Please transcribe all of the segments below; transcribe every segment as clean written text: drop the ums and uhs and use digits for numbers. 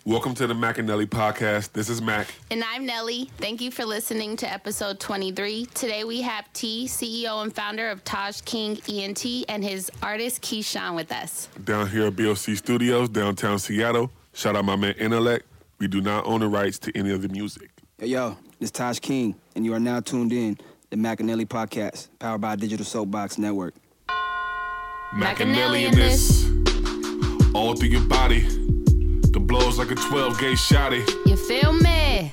Welcome to the Mac and Nelly podcast. This is Mac. And I'm Nelly. Thank you for listening to episode 23. Today we have T, CEO and founder of Taj King ENT, and his artist Keyshawn with us. Down here at BOC Studios, downtown Seattle. Shout out my man Intellect. We do not own the rights to any of the music. Yo, this is Taj King, and you are now tuned in to the Mac and Nelly podcast, powered by Digital Soapbox Network. Mac and Nelly in this. All through your body. The blows like a 12-gauge shotty. You feel me?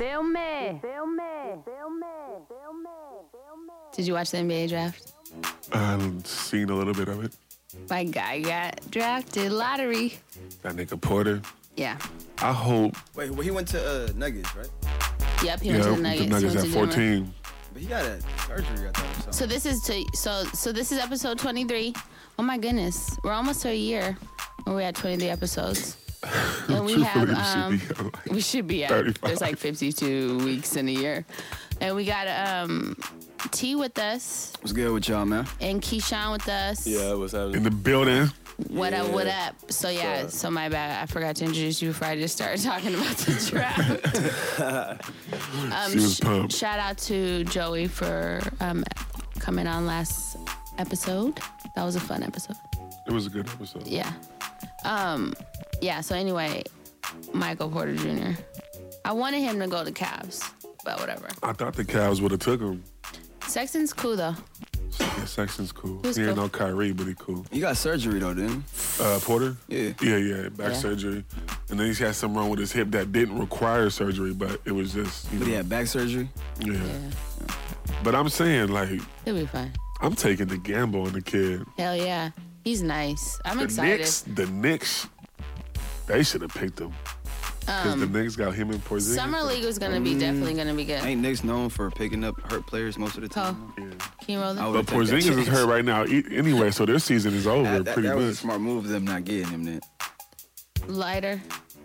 Did you watch the NBA draft? I've seen a little bit of it. My guy got drafted lottery. That nigga Porter. Yeah. I hope. Wait, well, he went to Nuggets, right? Yep, he went to the Nuggets. The Nuggets He at went to 14. But he got a surgery, I thought. So this is so this is episode 23. Oh my goodness, we're almost to a year where we had 23 episodes. And we have we should be at 35. There's like 52 weeks in a year. And we got T with us. What's good with y'all, man? And Keyshawn with us. Yeah, what's happening? In the building. What up? So yeah, so my bad. I forgot to introduce you before I just started talking about the draft. She was pumped. Shout out to Joey for coming on last episode. That was a fun episode. It was a good episode. Yeah. Yeah, so anyway, Michael Porter Jr. I wanted him to go to Cavs, but whatever. I thought the Cavs would have took him. Sexton's cool, though. Yeah, Sexton's cool. Who's He ain't cool? no Kyrie, but he cool. He got surgery, though, didn't he? Porter? Yeah. Yeah, back Yeah. surgery. And then he had something wrong with his hip that didn't require surgery, but it was just, you know. But he had back surgery? Yeah. But I'm saying, like, He'll be fine. I'm taking the gamble on the kid. Hell yeah. He's nice. I'm The excited. Knicks, they should have picked him. Because the Knicks got him in Porzingis. Summer League was going to be definitely going to be good. Ain't Knicks known for picking up hurt players most of the time? Oh. Yeah. Can you roll I that? would- But Porzingis is hurt right now anyway, so their season is over That pretty was a much. smart move of them not getting him then. Lighter.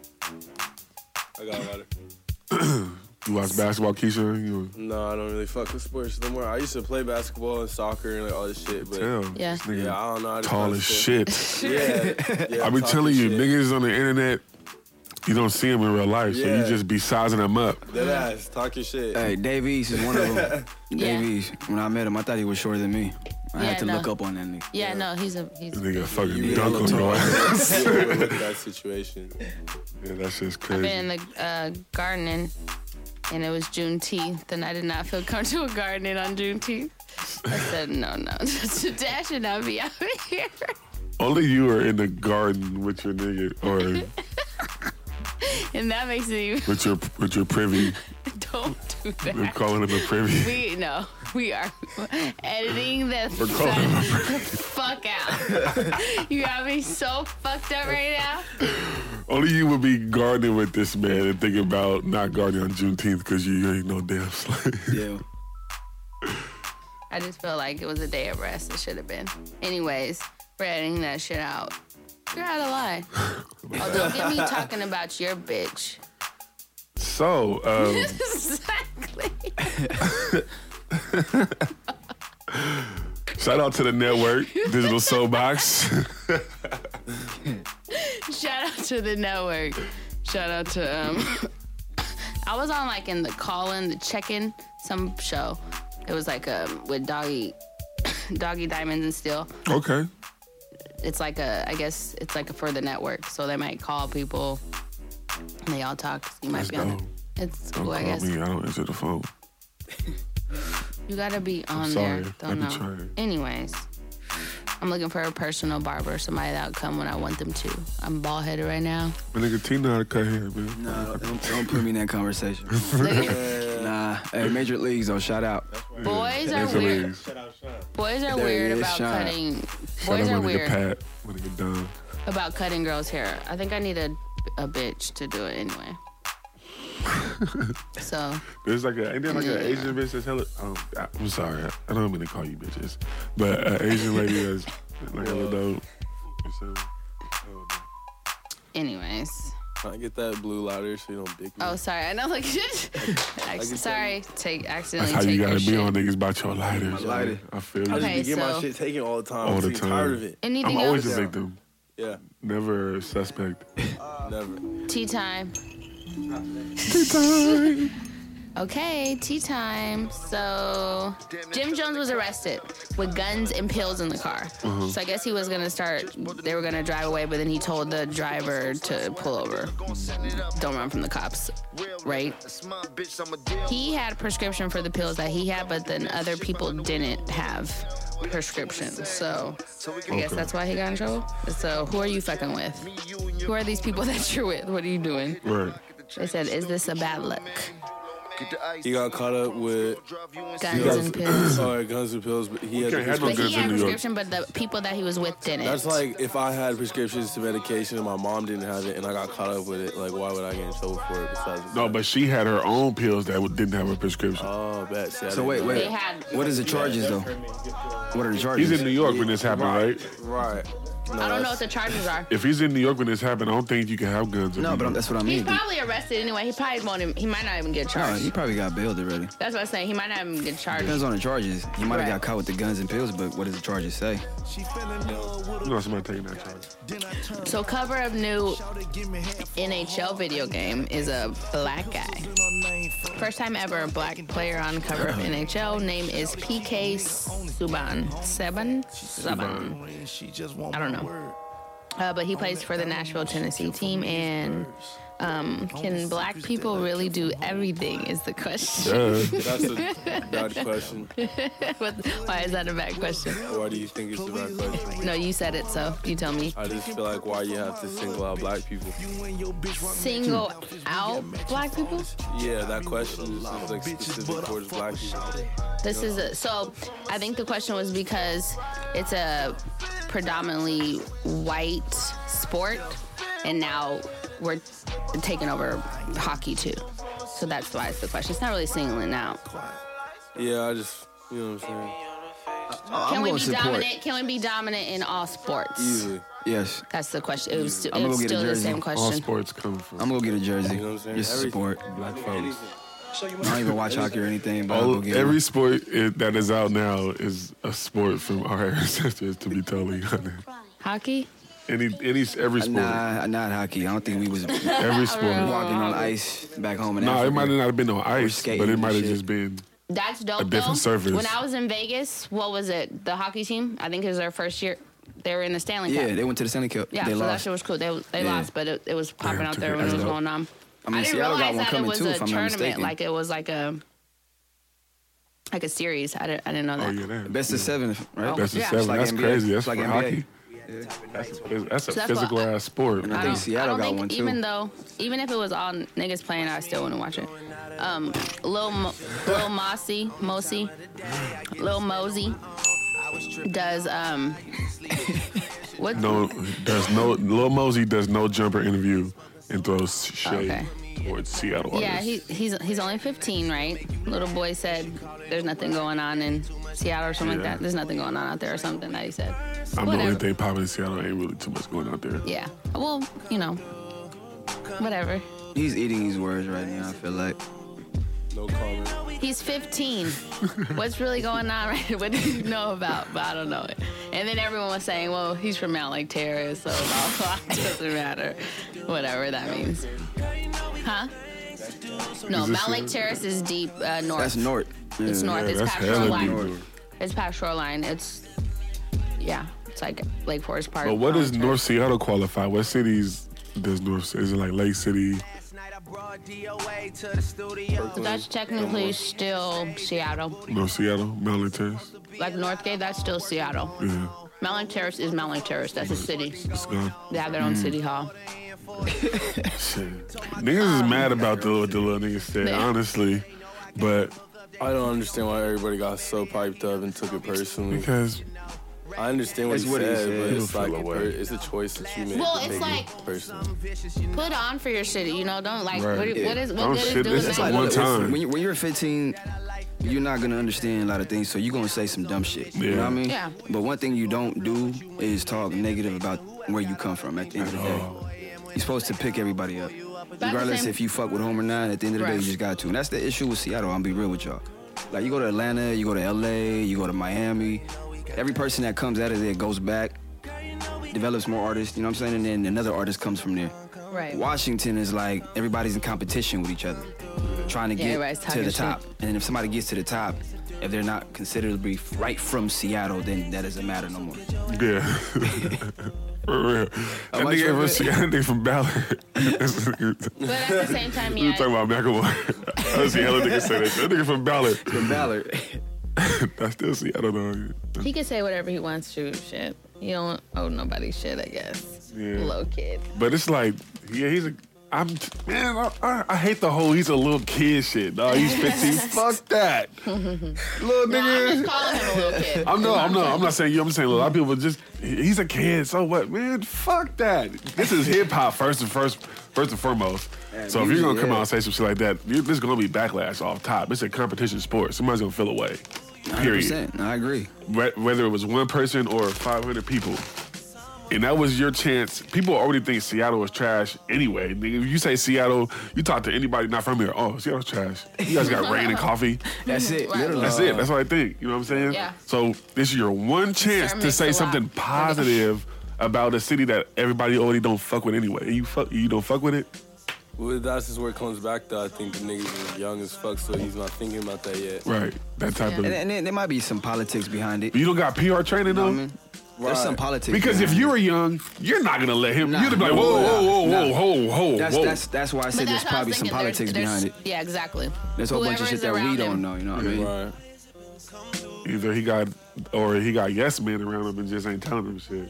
I got it. You watch basketball, Keisha? You No, I don't really fuck with sports no more. I used to play basketball and soccer and like all this shit, but tell. Yeah. This nigga yeah, I don't know. I just tall kinda as still- shit. Yeah, I be talking telling you, shit. niggas on the internet, you don't see them in real life, so you Yeah. just be sizing them up. That ass, talking shit. Hey, Dave East is one of them. Yeah. Dave East, when I met him, I thought he was shorter than me. I Yeah, had to no. look up on that nigga. Yeah, no, he's This nigga a fucking You dunk hella on your tall. ass. You overlook that situation. Yeah, that shit's I've crazy. been in the gardening, and it was Juneteenth, and I did not feel comfortable gardening on Juneteenth. I said, no, Dad should not be out here. Only you are in the garden with your nigga, or And that makes it even, with your privy. don't do We're that. calling him a privy. We are editing the We're calling him a privy. fuck out. You got me so fucked up right now. Only you would be gardening with this man and thinking about not gardening on Juneteenth because you ain't no damn slave. Yeah. I just feel like it was a day of rest. It should have been. Anyways, we're editing that shit out. You're out of line. Oh, don't get me talking about your bitch. So, Exactly. shout out to the network, Digital Soapbox. Shout out to the network. Shout out to I was on like in the call-in, the check-in, some show. It was like with Doggy Diamonds and Steel. Okay. It's like I guess it's like for the network, so they might call people and they all talk. You might Let's be on go. it. It's Don't cool, I call guess. me. I don't answer the phone. You gotta be on sorry. there. I Don't be know. trying. Anyways, I'm looking for a personal barber, somebody that'll come when I want them to. I'm bald headed right now. My nigga T know how to cut hair, man. Nah, don't put me in that conversation. Look Nah. Hey, Major Leagues, though, shout out. boys are Major weird. leagues. Boys are There weird he is, about Sean. cutting. Shout Boys out are my nigga weird Pat. My nigga Don. about cutting girls' hair. I think I need a bitch to do it anyway. So There's like ain't there like an Asian bitch that's hella. I'm sorry, I don't mean to call you bitches, but an Asian lady that's like hella dope. anyways. Trying to get that blue louder so you don't dick me. Oh, sorry. I know, like, sorry. That's Accidentally how take you your gotta be shit. on niggas about your lighters. My lighter. I feel you. I Okay, just be getting so- my shit taken all the time. All I'm the sick and tired time. of it. I'm Anything always else? a victim, Yeah, never a suspect. never. Tea time. Tea time. Okay, tea time. So, Jim Jones was arrested with guns and pills in the car. So I guess he was gonna they were gonna drive away, but then he told the driver to pull over. Don't run from the cops, right? He had a prescription for the pills that he had, but then other people didn't have prescriptions. So I guess that's why he got in trouble. So who are you fucking with? Who are these people that you're with? What are you doing? Right. They said, is this a bad look? He got caught up with Guns and pills. guns and pills, but he had can't the have no But guns he had in New York. prescription, but the people that he was with didn't. That's like if I had prescriptions to medication and my mom didn't have it and I got caught up with it, like why would I get in trouble for it besides No, but she had her own pills that didn't have a prescription. Oh, bet. See, I So didn't wait. They had. What is the charges though? What are the charges? He's in New York when this happened, right? Right. No, I don't know that's- what the charges are. If he's in New York when this happened, I don't think you can have guns. in No, New but York. that's what I He's mean. probably arrested anyway. He probably won't. He might not even get No, charged. he probably got bailed already. That's what I'm saying. He might not even get charged. Depends on the charges. He might have Right. got caught with the guns and pills, but what does the charges say? You know somebody taking that charge. So cover of new NHL video game is a black guy. First time ever a black player on cover of NHL. Name is PK Subban. Subban. I don't know. But he plays for the Nashville, Tennessee team. And can black people really do everything is the question. That's a bad question. Why is that a bad question? Why do you think it's a bad question? No, you said it, so you tell me. I just feel like why you have to single out black people. Single out black people? Yeah, that question is like specific towards black people. This is so I think the question was because it's a predominantly white sport, and now we're taking over hockey too. So that's why it's the question. It's not really singling out. Yeah, I just, you know what I'm saying? Can we gonna be support. dominant? Can we be dominant in all sports? Easily. Yes. That's the question. It was, I'm gonna go get a still the jersey. same All question. sports come from I'm gonna go get a jersey. You know what I'm saying? Just to Everything. support. black folks. I don't even watch hockey or anything, but I'll go get Every one. sport that is out now is a sport from our ancestors, to be totally honest. Hockey? Every sport. Nah, not hockey. I don't think we was Every sport. walking on ice back home in No, Africa. it might not have been on ice, skating but it and might have shit. just been. That's dope. A different though. surface. When I was in Vegas, what was it? The hockey team? I think it was their first year. They were in the Stanley Cup. Yeah, they went to the Stanley Cup. Yeah, they so that lost. shit was cool. They Yeah. lost, but it was popping Damn, out took there it when it as was dope. going on. I mean, didn't Seattle got realize one that it coming was too, a if I'm not tournament. mistaken. Like it was like a series. I didn't know that. Oh, yeah, that. Best of seven, right? That's a Yeah. seven. It's like That's NBA. crazy. That's It's like for NBA. hockey. That's a So that's physical what ass sport. And I I think don't, Seattle I don't got think one too. even if it was all niggas playing, I still wouldn't watch it. Lil Mosey does what? No, Lil Mosey does no jumper interview and throws shade Okay. towards Seattle. Yeah, artists. he's only 15, right? Little boy said there's nothing going on in Seattle or something like Yeah. that. There's nothing going on out there or something that he said. I'm the only Whatever. thing popping in Seattle. Ain't really too much going out there. Yeah. Well, whatever. He's eating his words right now, I feel like. No comment. He's 15. What's really going on right? What do you know about? But I don't know it. And then everyone was saying, well, he's from Mount Lake Terrace, so it doesn't matter. Whatever that means. Huh? No, Is this Mount Lake in- Terrace is deep north. That's North. Yeah. It's north. Yeah, It's that's past hella Shoreline. deep north. It's past Shoreline. It's like Lake Forest Park. But what does Mountain North Seattle qualify? What cities does North? Is it like Lake City? Terrace. That's technically still Seattle. North Seattle, Mount Lake Terrace. Like Northgate, that's still Seattle. Yeah, Mount Lake Terrace is Mount Lake Terrace. That's a city. it's gone. They have their own city hall. Shit. Niggas is mad about what the little niggas said, Yeah. honestly. But I don't understand why everybody got so piped up and took it personally. because I understand what That's he what he said, said. but it's He'll like feel away. it's a choice that you make. Well, to it's make like- it personal. Put on for your city, don't like Right. what Yeah. good Oh, is shit, doing this that? is like one time. When you're 15, you're not gonna understand a lot of things, so you're gonna say some dumb shit. You know Yeah. what I mean? Yeah. But one thing you don't do is talk negative about where you come from. At the end of the day, you're supposed to pick everybody up, the regardless same- if you fuck with home or not. At the end of the day, Right. you just got to. And that's the issue with Seattle. I'll be real with y'all. Like you go to Atlanta, you go to LA, you go to Miami. Every person that comes out of there goes back, develops more artists. You know what I'm saying? And then another artist comes from there. Right. Washington is like everybody's in competition with each other, trying to get everybody's to talking the shit. top. And then if somebody gets to the top, if they're not considered to be right from Seattle, then that doesn't matter no more. Yeah. For real. That nigga from Ballard. But at the same time, We were talking about McElroy. I see hella niggas say that shit. That nigga from Ballard. From Ballard. I still see, I don't know. he can say whatever he wants to. Shit. He don't owe nobody shit, I guess. Yeah. Little kid. But it's like, yeah, I hate the whole he's a little kid shit, dog. He's 15. Fuck that. Little No, I'm nigga. just calling him a little kid. I'm not saying you. I'm saying a lot of people he's a kid, so what, man? Fuck that. This is hip hop first and foremost. Yeah, So if you're gonna music, come out and say some shit like that, there's gonna be backlash off top. It's a competition sport. Somebody's gonna feel away. Period. 100%. I agree. Whether it was one person or 500 people. And that was your chance. People already think Seattle was trash anyway. Nigga, if you say Seattle, you talk to anybody not from here, oh, Seattle's trash. You guys got rain and coffee. That's it. Right. Literally. That's it. That's what I think. You know what I'm saying? Yeah. So this is your one chance to say something positive about a city that everybody already don't fuck with anyway. And you don't fuck with it? Well, that's just where it comes back to. I think the niggas is young as fuck, so he's not thinking about that yet. Right. That type of... And there might be some politics behind it. You don't got PR training though? I mean, there's some politics. Because if behind you it. were young, you're not gonna let him. Nah. You'd be like, whoa. That's why I said there's probably some politics behind it. Yeah, exactly. There's a whole bunch of shit that we don't know, you know what I mean? Right. Either he got yes men around him and just ain't telling him shit.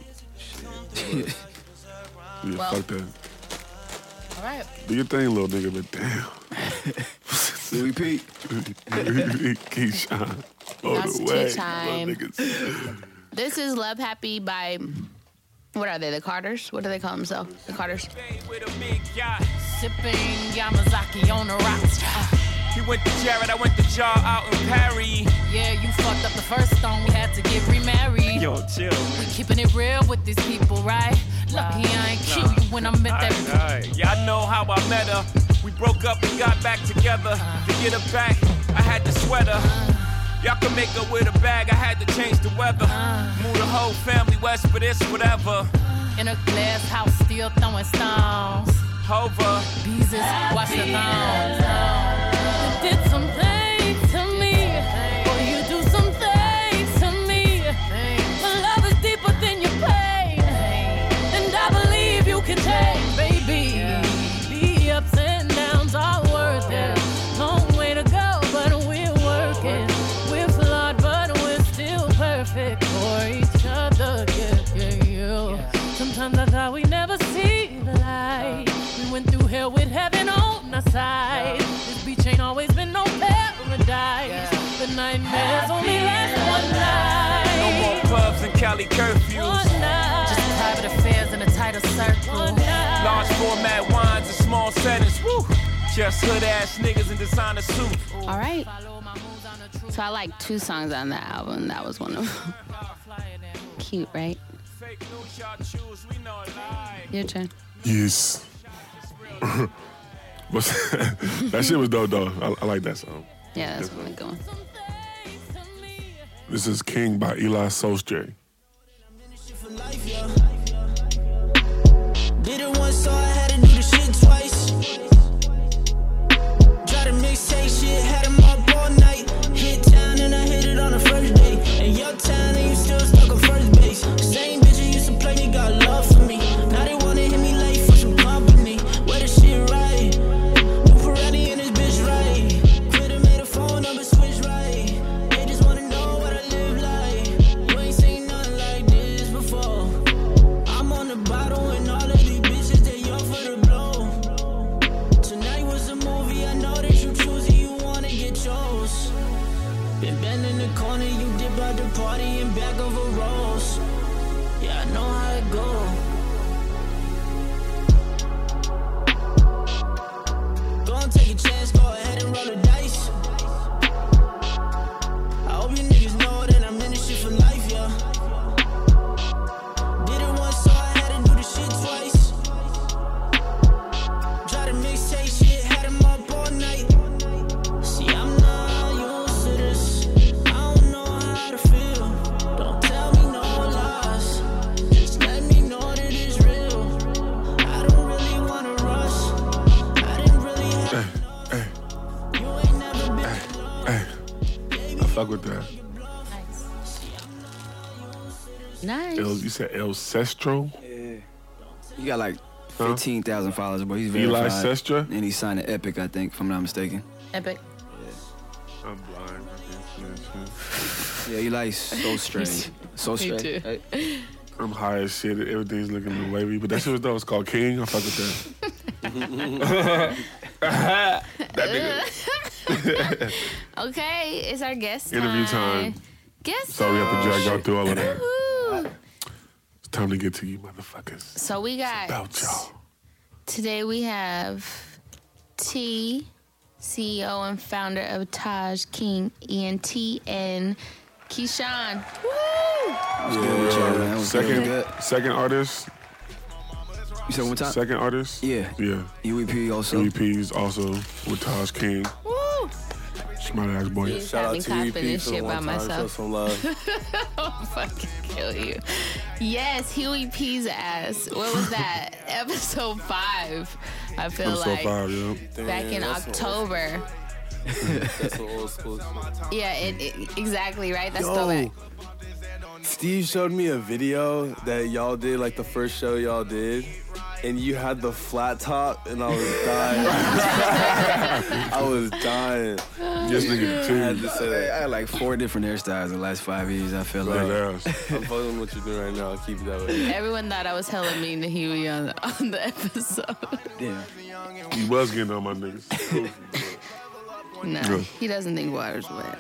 Yeah, Well. fuck that. All right. Do your thing, little nigga, but damn. Louis P. Keyshawn. All That's the way. tea time. Little niggas. This is Love Happy by, what are they, the Carters? What do they call themselves? The Carters. With a big yacht, sipping Yamazaki on the rocks. He went to Jared, I went to Jar out in Paris. Yeah, you fucked up the first stone, we had to get remarried. Yo, chill. We keeping it real with these people, right? Lucky I ain't cute you when I met that. Alright. Yeah, I know how I met her. We broke up and got back together. To get her back, I had to sweat her. Y'all can make her with a bag, I had to change the weather. Move the whole family west for this, whatever. In a glass house, still throwing stones. Hover. Jesus, watch the thongs. You did some things to me. Boy, you do some things to me. My love is deeper than your pain. And I believe you can change, baby. The ups and downs are worth it. Long way to go, but we're working. We're flawed, but we're still perfect for each other. Yeah. Sometimes I thought we'd never see the light. We went through hell with heaven on our side. This beach ain't always been no paradise. The nightmares only last one night. No more clubs and Cali curfews. One night. Just private affairs in a tighter circle. One night. Large format wines and small settings. Woo! Just hood ass niggas in designer suits. All right. Follow my moves on the truth. So I like 2 songs on that album. That was one of them. Cute, right? Fake news y'all choose, we know a lie. Your turn. Yes. But that shit was dope, though. I like that song. Yeah, that's one good one. This is King by Eli Solskjaer. Did it once, so I had to do the shit twice. Try to mixtape shit, had them up all night. Hit town and I hit it on the first day. And your town and you still stuck on first base. Same bitch who used to play me got love for me. Now they wanna hit me late for some company. Where the shit right? New Pirelli and this bitch right. Quit and made a phone number switch right. They just wanna know what I live like. You ain't seen nothing like this before. I'm on the bottle and all of these bitches, they young for the blow. Tonight was a movie, I know that you choose who you wanna get chose. Been bent in the corner, you dip out the party and back over rolls. Yeah, I know how it go. Go and take a chance, go ahead and roll the dice. I hope you niggas know that I'm in this shit for life, yeah. Did it once, so I had to do the shit twice. Try to mixtape shit, had them up all night. See, I'm not used to this. I don't know how to feel. Don't tell me no lies. Just let me know that fuck with that. Nice. You said El Sestro? He got like 15,000 followers, but he's verified. Eli Sestra? And he signed an Epic, I think, if I'm not mistaken. Epic. I'm blind. Yeah, Eli's so straight. So straight. too. Hey. I'm high as shit. Everything's looking a little wavy, but that shit was dope. It's called King. I fuck with that. That nigga. Okay, it's our guest Interview time. Guest So we have to drag y'all through all of that. Woo. It's time to get to you motherfuckers. So we got About y'all. today we have T, CEO and founder of Taj King ENT, and Keyshawn. Woo! Second artist. You said one time? Second artist. Yeah. Yeah. UEP also. UEP is also with Taj King. Woo! Smart ass boy. Yes. Shout out Having to confidence UEP for shit the by one time. Show myself. some love. I'll fucking kill you. Yes, Huey P's ass. What was that? Episode 5. I feel Episode like 5, yeah. back in That's some October. That's some old school shit. Yeah, exactly right. That's throwback. Steve showed me a video that y'all did, like the first show y'all did, and you had the flat top, and I was dying. I was dying. Yes, nigga, I too. had to say I that. had like 4 different hairstyles in the last 5 years, I feel That like. ass. I'm fucking what you're doing right now. Keep it that way. Everyone thought I was hella mean to Huey on the episode. Yeah. He was getting on my niggas. No, Yeah. he doesn't think water's wet.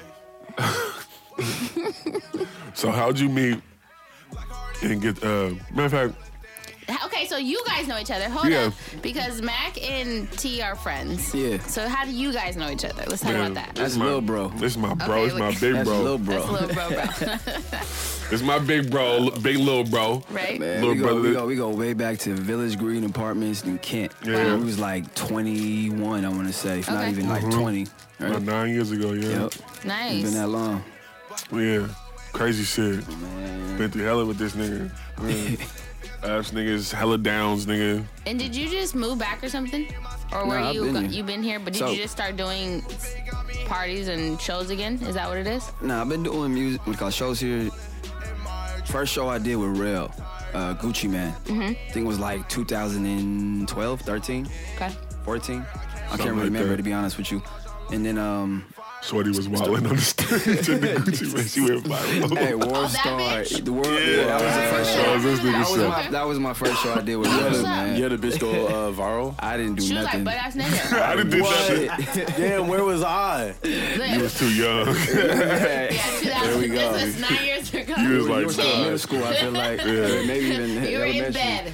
So how'd you meet and get, matter of fact, Okay, so you guys know each other. Hold Yeah. up. Because Mac and T are friends. Yeah. So how do you guys know each other? Let's talk man, about that. That's my- Lil Bro. This is my bro. Okay, It's my look. big That's bro. Lil Bro. That's little bro, bro. It's my big bro, big little bro. Right? Man, Little we brother. go way back to Village Green Apartments in Kent. Yeah. We was like 21, I want to say, if not Okay. even like 20. Right? About 9 years ago, yeah. Yep. It's Nice. been that long. Yeah. Crazy shit. Man. Been through hella with this nigga. Ass niggas, hella downs, nigga. And did you just move back or something? Or were I've you been here. you been here, but did So- you just start doing parties and shows again? Is that what it is? Nah, I've been doing music, what call shows here. First show I did with Rel, Gucci Man. Mm-hmm. I think it was like 2012, 13, Okay. 14. I Something can't like remember, that. to be honest with you. And then, Shorty was wilding on the stage in the Gucci man. She went viral. hey, War that Star. bitch? The World, Yeah. that was the first show. That was this nigga show. That was my first show I did with Rel, What's up? man. You had a bitch go viral? I didn't do She was nothing. like, butt ass nigga. I didn't do that shit. Damn, where was I? You was too young. Yeah, There we go. This was 9 years ago. You was You were like, still in middle school, I feel like. Yeah. Maybe even You were in elementary. bed.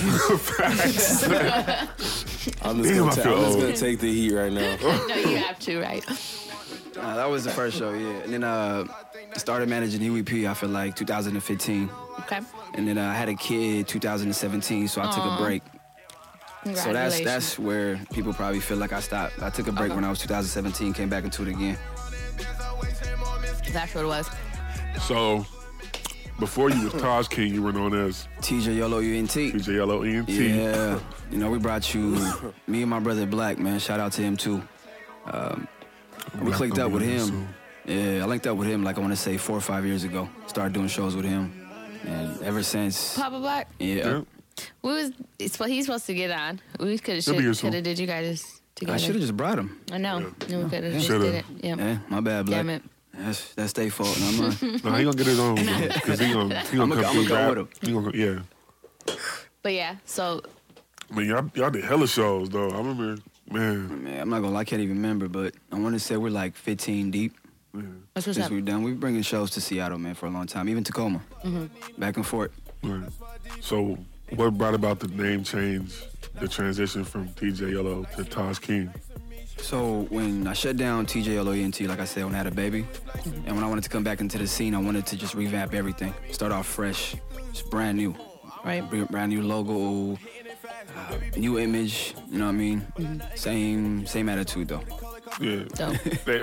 I'm Damn, I just feel old. gonna take the heat right now. No, you have to, right? That was the first show, yeah. And then started managing UEP, I feel like 2015. Okay. And then I had a kid 2017, so I took a break. So Congratulations. that's where people probably feel like I stopped. I took a break when I was 2017, came back into it again. That's what it was. So, before you was Taj King, you were known as TJ YOLO UNT. DJ Yellow ENT. Yeah. You know, we brought you, me and my brother Black, man. Shout out to him too. We clicked up with him. Yeah, I linked up with him like I want to say 4 or 5 years ago. Started doing shows with him. And ever since, Papa Black. Yeah. He's supposed to get on. We could He'll be here have soon. did you guys together. I should have just brought him. I know. No, we could have just Shoulda. did it. Yeah. Yeah, my bad, Black. Damn it. That's their fault, not mine. No, he gonna get his own because he gonna I'ma come through go rap. with him. He gonna yeah. But yeah, so I mean, y'all did hella shows though. I remember, man. Man, I'm not gonna lie, I can't even remember, but I want to say we're like 15 deep that's what's since up. we're done. We've been bringing shows to Seattle, man, for a long time, even Tacoma, back and forth. Right. So, what brought about the name change, the transition from TJ Yellow to Taj King? So when I shut down TJ YOLO ENT, like I said, when I had a baby, and when I wanted to come back into the scene, I wanted to just revamp everything, start off fresh, just brand new, Right. brand new logo, new image. You know what I mean? Same attitude though. Yeah. Dope.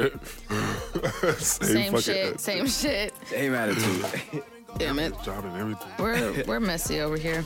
Same fucking Same shit. Same attitude. Damn it. job and everything. We're messy over here.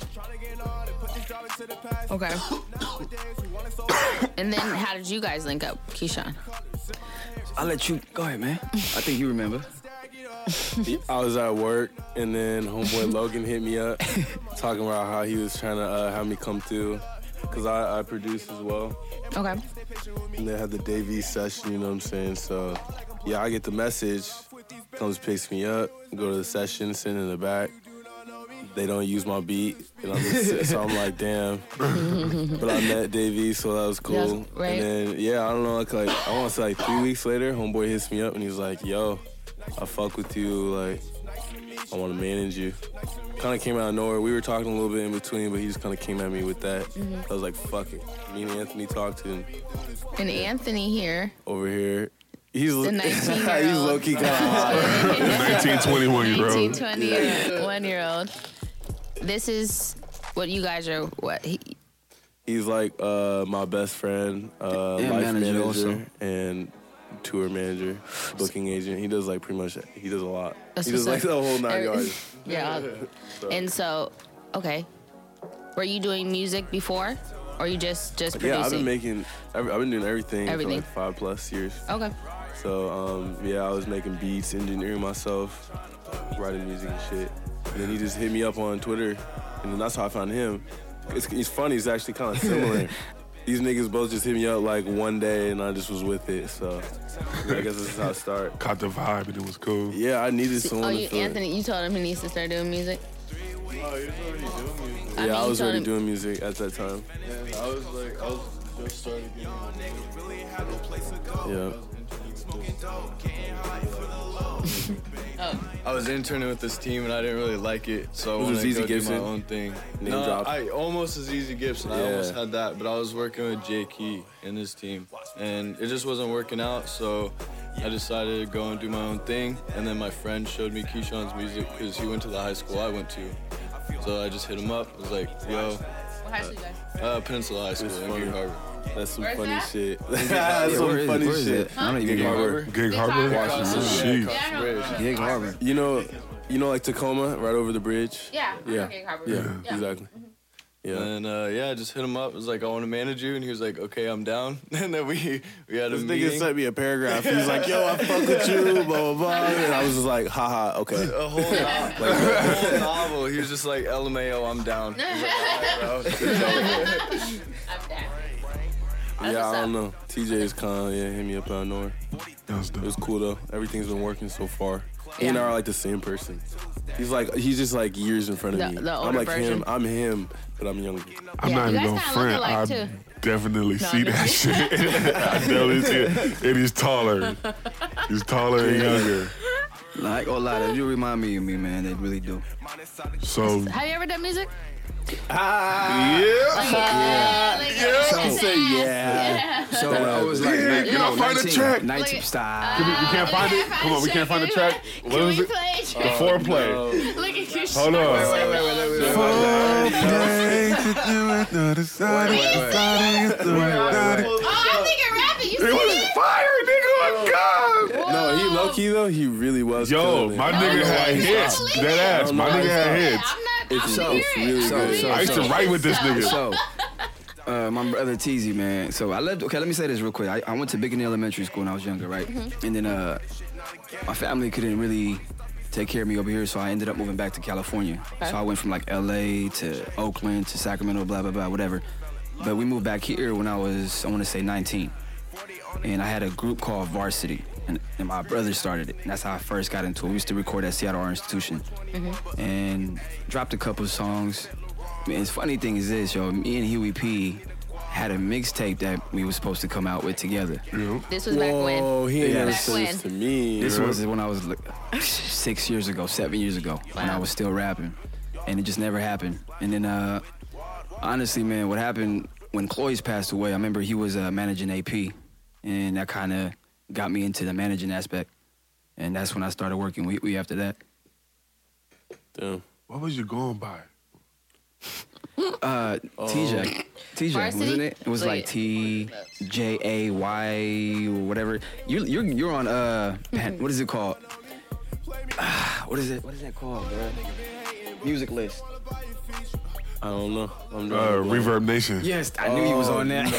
Okay. And then how did you guys link up, Keyshawn? I'll let you go ahead, man. I think you remember. I was at work, and then homeboy Logan hit me up, talking about how he was trying to have me come through, because I produce as well. Okay. And they had the Dave session, you know what I'm saying? So, yeah, I get the message, comes picks me up, go to the session, sit in the back. They don't use my beat, and so I'm like, damn. But I met Dave, so that was cool. Yes, right. And then, yeah, I don't know, like I want to say 3 weeks later, homeboy hits me up, and he's like, yo, I fuck with you, like, I want to manage you. Kind of came out of nowhere. We were talking a little bit in between, but he just kind of came at me with that. I was like, fuck it. Me and Anthony talked to him. And Anthony here. Over here. He's The 19-year-old. he's low-key kind of hot. 19, 21-year-old. 21-year-old. This is what you guys are, what? He's like my best friend, life manager also. and tour manager, booking agent. He does like pretty much, he does a lot. That's He does what's like up. the whole 9 yards. Yeah. And so, okay. Were you doing music before? Or you just producing? Yeah, I've been doing everything Everything. for like 5+ years. Okay. So, yeah, I was making beats, engineering myself, writing music and shit. And then he just hit me up on Twitter, and then that's how I found him. It's funny, it's actually kind of similar. These niggas both just hit me up like one day, and I just was with it. So, yeah, I guess this is how it started. Caught the vibe and it was cool. Yeah, I needed someone to feel it. Anthony, you told him he needs to start doing music? Yeah, I you was told already him- doing music at that time. I was just starting getting Yeah. I was interning with this team and I didn't really like it, so I Was it wanted to Easy go do Gibson? my own thing. Name No, drop. I almost as Easy Gibson. I Yeah. almost had that, but I was working with Jay Key and his team, and it just wasn't working out. So I decided to go and do my own thing. And then my friend showed me Keyshawn's music because he went to the high school I went to. So I just hit him up. I was like, yo, What high school you guys? Peninsula High School It's in funny. Gig Harbor. That's some Where's funny that? shit. Yeah, That's some where funny is shit. it? I don't even Gig know. Harbor. Gig Harbor? Washington. Sheesh. Across the bridge. Gig Harbor. You know, like Tacoma, right over the bridge. Yeah. Yeah. Okay, Harbor. Yeah, exactly. Yeah. And yeah, I just hit him up. I was like, I want to manage you, and he was like, okay, I'm down. And then we had a This nigga meeting. sent me a paragraph. He was like, yo, I fuck with you, blah, blah, blah. And I was just like, haha, okay. A whole, a whole novel. He was just like, LMAO, I'm down. I was like, all right, bro. I'm down. Yeah, what's I don't up. know. TJ is kind of, hit me up out of nowhere. That's It dope. was cool, though. Everything's been working so far. He and I Yeah. are like the same person. He's just like years in front of The- me. the I'm older like version. him. I'm him, but I'm younger. I'm Yeah, not you even guys gonna kinda front. look I alike, too. definitely No, see I'm that just- shit. I definitely see it. And he's taller. He's taller and younger. Nah, I ain't gonna lie, they do remind me of me, man. They really do. So, Have you ever done music? She said, yeah. So when I was like, Can I find a track? 19, Look- stop. we can't find it? Come on, we can't find the track? What Can was we it? play a The track? foreplay. Look at you. Hold on. Oh, I think you're rapping. You It was see it? fire, nigga. Oh, God. No, he low key though. He really was. Yo, killing it. my nigga had hits. Dead ass. My nigga had hits. I'm not. It's I'm really serious. good. I used to write with this nigga. So, my brother Teezy, man. So I left. Okay, let me say this real quick. I went to Biggin Elementary School when I was younger, right? And then my family couldn't really take care of me over here, so I ended up moving back to California. So I went from like LA to Oakland to Sacramento, blah blah blah, whatever. But we moved back here when I was, I want to say 19, and I had a group called Varsity. And my brother started it. And that's how I first got into it. We used to record at Seattle Art Institution. And dropped a couple of songs. Man, the funny thing is this, yo. Me and Huey P had a mixtape that we were supposed to come out with together. This was back when. Whoa, he ain't Yeah. never Back said this to when. me. This was when I was like 6 years ago, 7 years ago, when I was still rapping. And it just never happened. And then, honestly, man, what happened when Cloyce passed away, I remember he was managing AP. And that kind of got me into the managing aspect. And that's when I started working with we after that. Damn. What was you going by? TJ. TJ, Varsity? wasn't it? It was like TJAY or whatever. You're on what is it called? What is that called, bro? Music list. I don't know. I'm drawing a blank. Reverb Nation. Yes, I knew he was on that.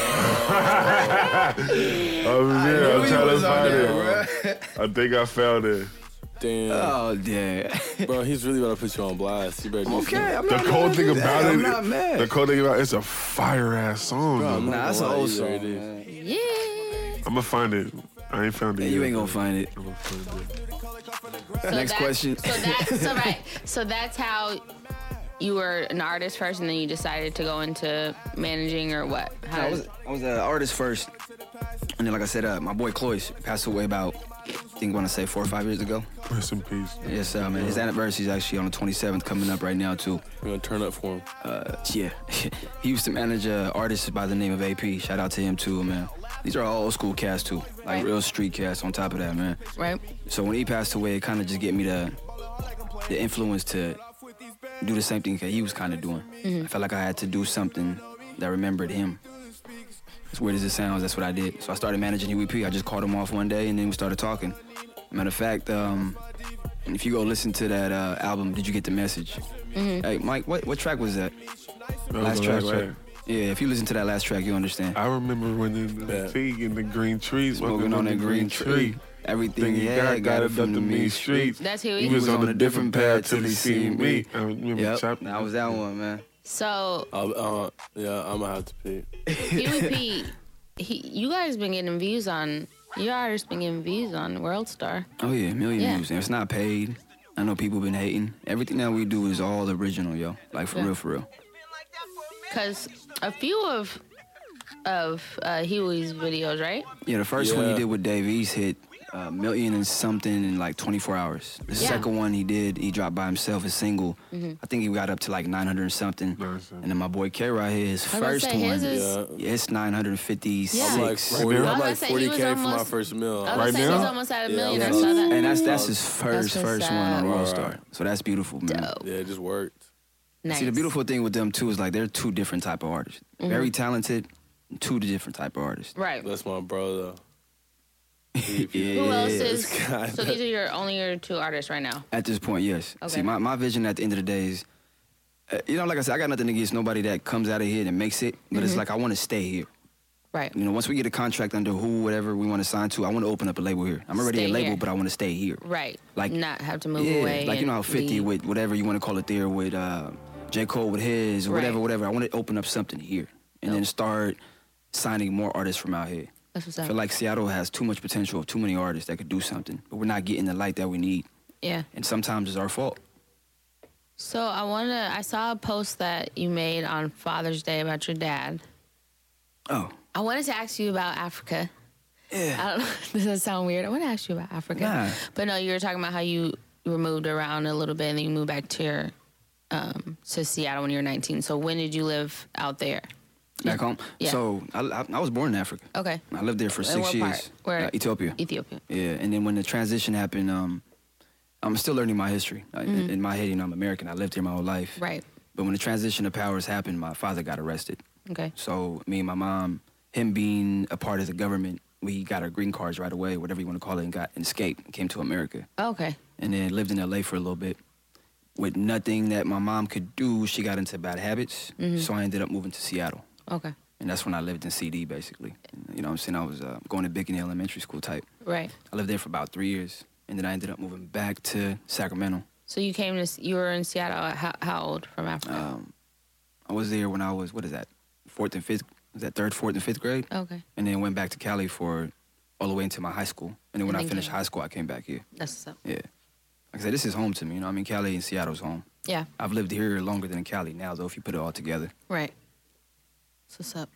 Oh yeah, I'm trying to find it. bro. I think I found it. Damn. Oh, damn. Bro, he's really about to put you on blast. You better do Okay, something. I'm The not cold mad thing at that. about it, I'm not mad. the cold thing about it's a fire ass song. Bro, though. I'm not Nah, that's an gonna lie, old either song, it is. man. Yeah. I'm gonna find it. I ain't found it. Yeah, yet. you ain't gonna find it. I'm gonna find it. So Next question. So that's how you were an artist first, and then you decided to go into managing, or what? How I did- was an artist first, and then like I said, my boy Cloyce passed away about, I think I want to say 4 or 5 years ago. Rest in peace. Yes, man. His anniversary is actually on the 27th, coming up right now too. We're gonna turn up for him. Yeah, he used to manage artists by the name of AP. Shout out to him too, man. These are all old school cats too, like Right. real street cats. On top of that, man. right? So when he passed away, it kind of just gave me the influence to do the same thing that he was kind of doing. I felt like I had to do something that remembered him. As weird as it sounds, that's what I did. So I started managing UEP. I just called him off one day, and then we started talking. Matter of fact, if you go listen to that album, Did You Get the Message? Hey, Mike, what track was that? That was Last the track, last right? Yeah, if you listen to that last track, you understand. I remember when in the Yeah. fig in the green trees, Smoking on that green tree. Everything Thing he he had got it from the mean streets. That's who He he was on a different path till he seen me. I remember Yep, chapter. that was that one, man. So Yeah, I'm gonna have to pay. UEP, you guys been getting views on. Your artist been getting views on World Star. Oh yeah, a million Yeah. views. And it's not paid. I know people been hating. Everything that we do is all original, yo. Like for Yeah. real, for real. Cause a few of Huey's videos, right? Yeah, the first one he Yeah. did with Dave East hit a million and something in like 24 hours. The Yeah. second one he dropped by himself, a single. I think he got up to like 900 and something. Nice. And then my boy K-Rod hit his I was gonna first say, one. his is- Yeah. Yeah, it's 956. Yeah. I'm like 40. Right now? I'm like I was gonna say, he was 40K for my almost- first meal. I was Right gonna say now? he's almost at a Yeah, million. I I was- saw that. And that's his first what's one on up. World Right. Star. So that's beautiful, man. Dope. Yeah, it just worked. Nice. See, the beautiful thing with them too is like they're two different type of artists. Very talented, two different type of artists. Right. That's my bro though. Yeah. Who else is? God. So these are only your two artists right now. At this point, yes. Okay. See, my vision at the end of the day is, like I said, I got nothing against nobody that comes out of here and makes it, but it's like I want to stay here. Right. You know, once we get a contract under whatever we want to sign to, I want to open up a label here. I'm already Stay a label, here. but I want to stay here. Right. Like- not have to move Yeah, away. like you know how and 50 leave. with whatever you want to call it there with J. Cole with his or Right. whatever. I want to open up something here and then start signing more artists from out here. That's what's I up. feel like Seattle has too much potential of too many artists that could do something, but we're not getting the light that we need. Yeah. And sometimes it's our fault. So I saw a post that you made on Father's Day about your dad. Oh, I wanted to ask you about Africa. yeah. I don't know. Does that sound weird? I want to ask you about Africa. Nah. But no, you were talking about how you were moved around a little bit and then you moved back to to Seattle when you were 19. So when did you live out there? Back home. Yeah. So I was born in Africa. Okay. I lived there for And 6 what years. part? Where? Ethiopia. Ethiopia. Yeah, and then when the transition happened, I'm still learning my history. In my head, I'm American. I lived here my whole life. Right. But when the transition of powers happened, my father got arrested. Okay. So me and my mom, him being a part of the government, we got our green cards right away, whatever you want to call it, and escaped, came to America. Okay. And then lived in LA for a little bit. With nothing that my mom could do, she got into bad habits. So I ended up moving to Seattle. Okay. And that's when I lived in CD, basically. And, you know what I'm saying? I was going to Bickney Elementary School type. Right. I lived there for about 3 years. And then I ended up moving back to Sacramento. So you were in Seattle at how old from Africa? I was there when I was, what is that, 4th and 5th? Was that 3rd, 4th, and 5th grade? Okay. And then went back to Cali for all the way into my high school. And then when And I then finished came- high school, I came back here. That's what's up. Yeah. Like I said, this is home to me. You know, I mean, Cali and Seattle's home. Yeah. I've lived here longer than in Cali now, though, if you put it all together. Right. That's what's up.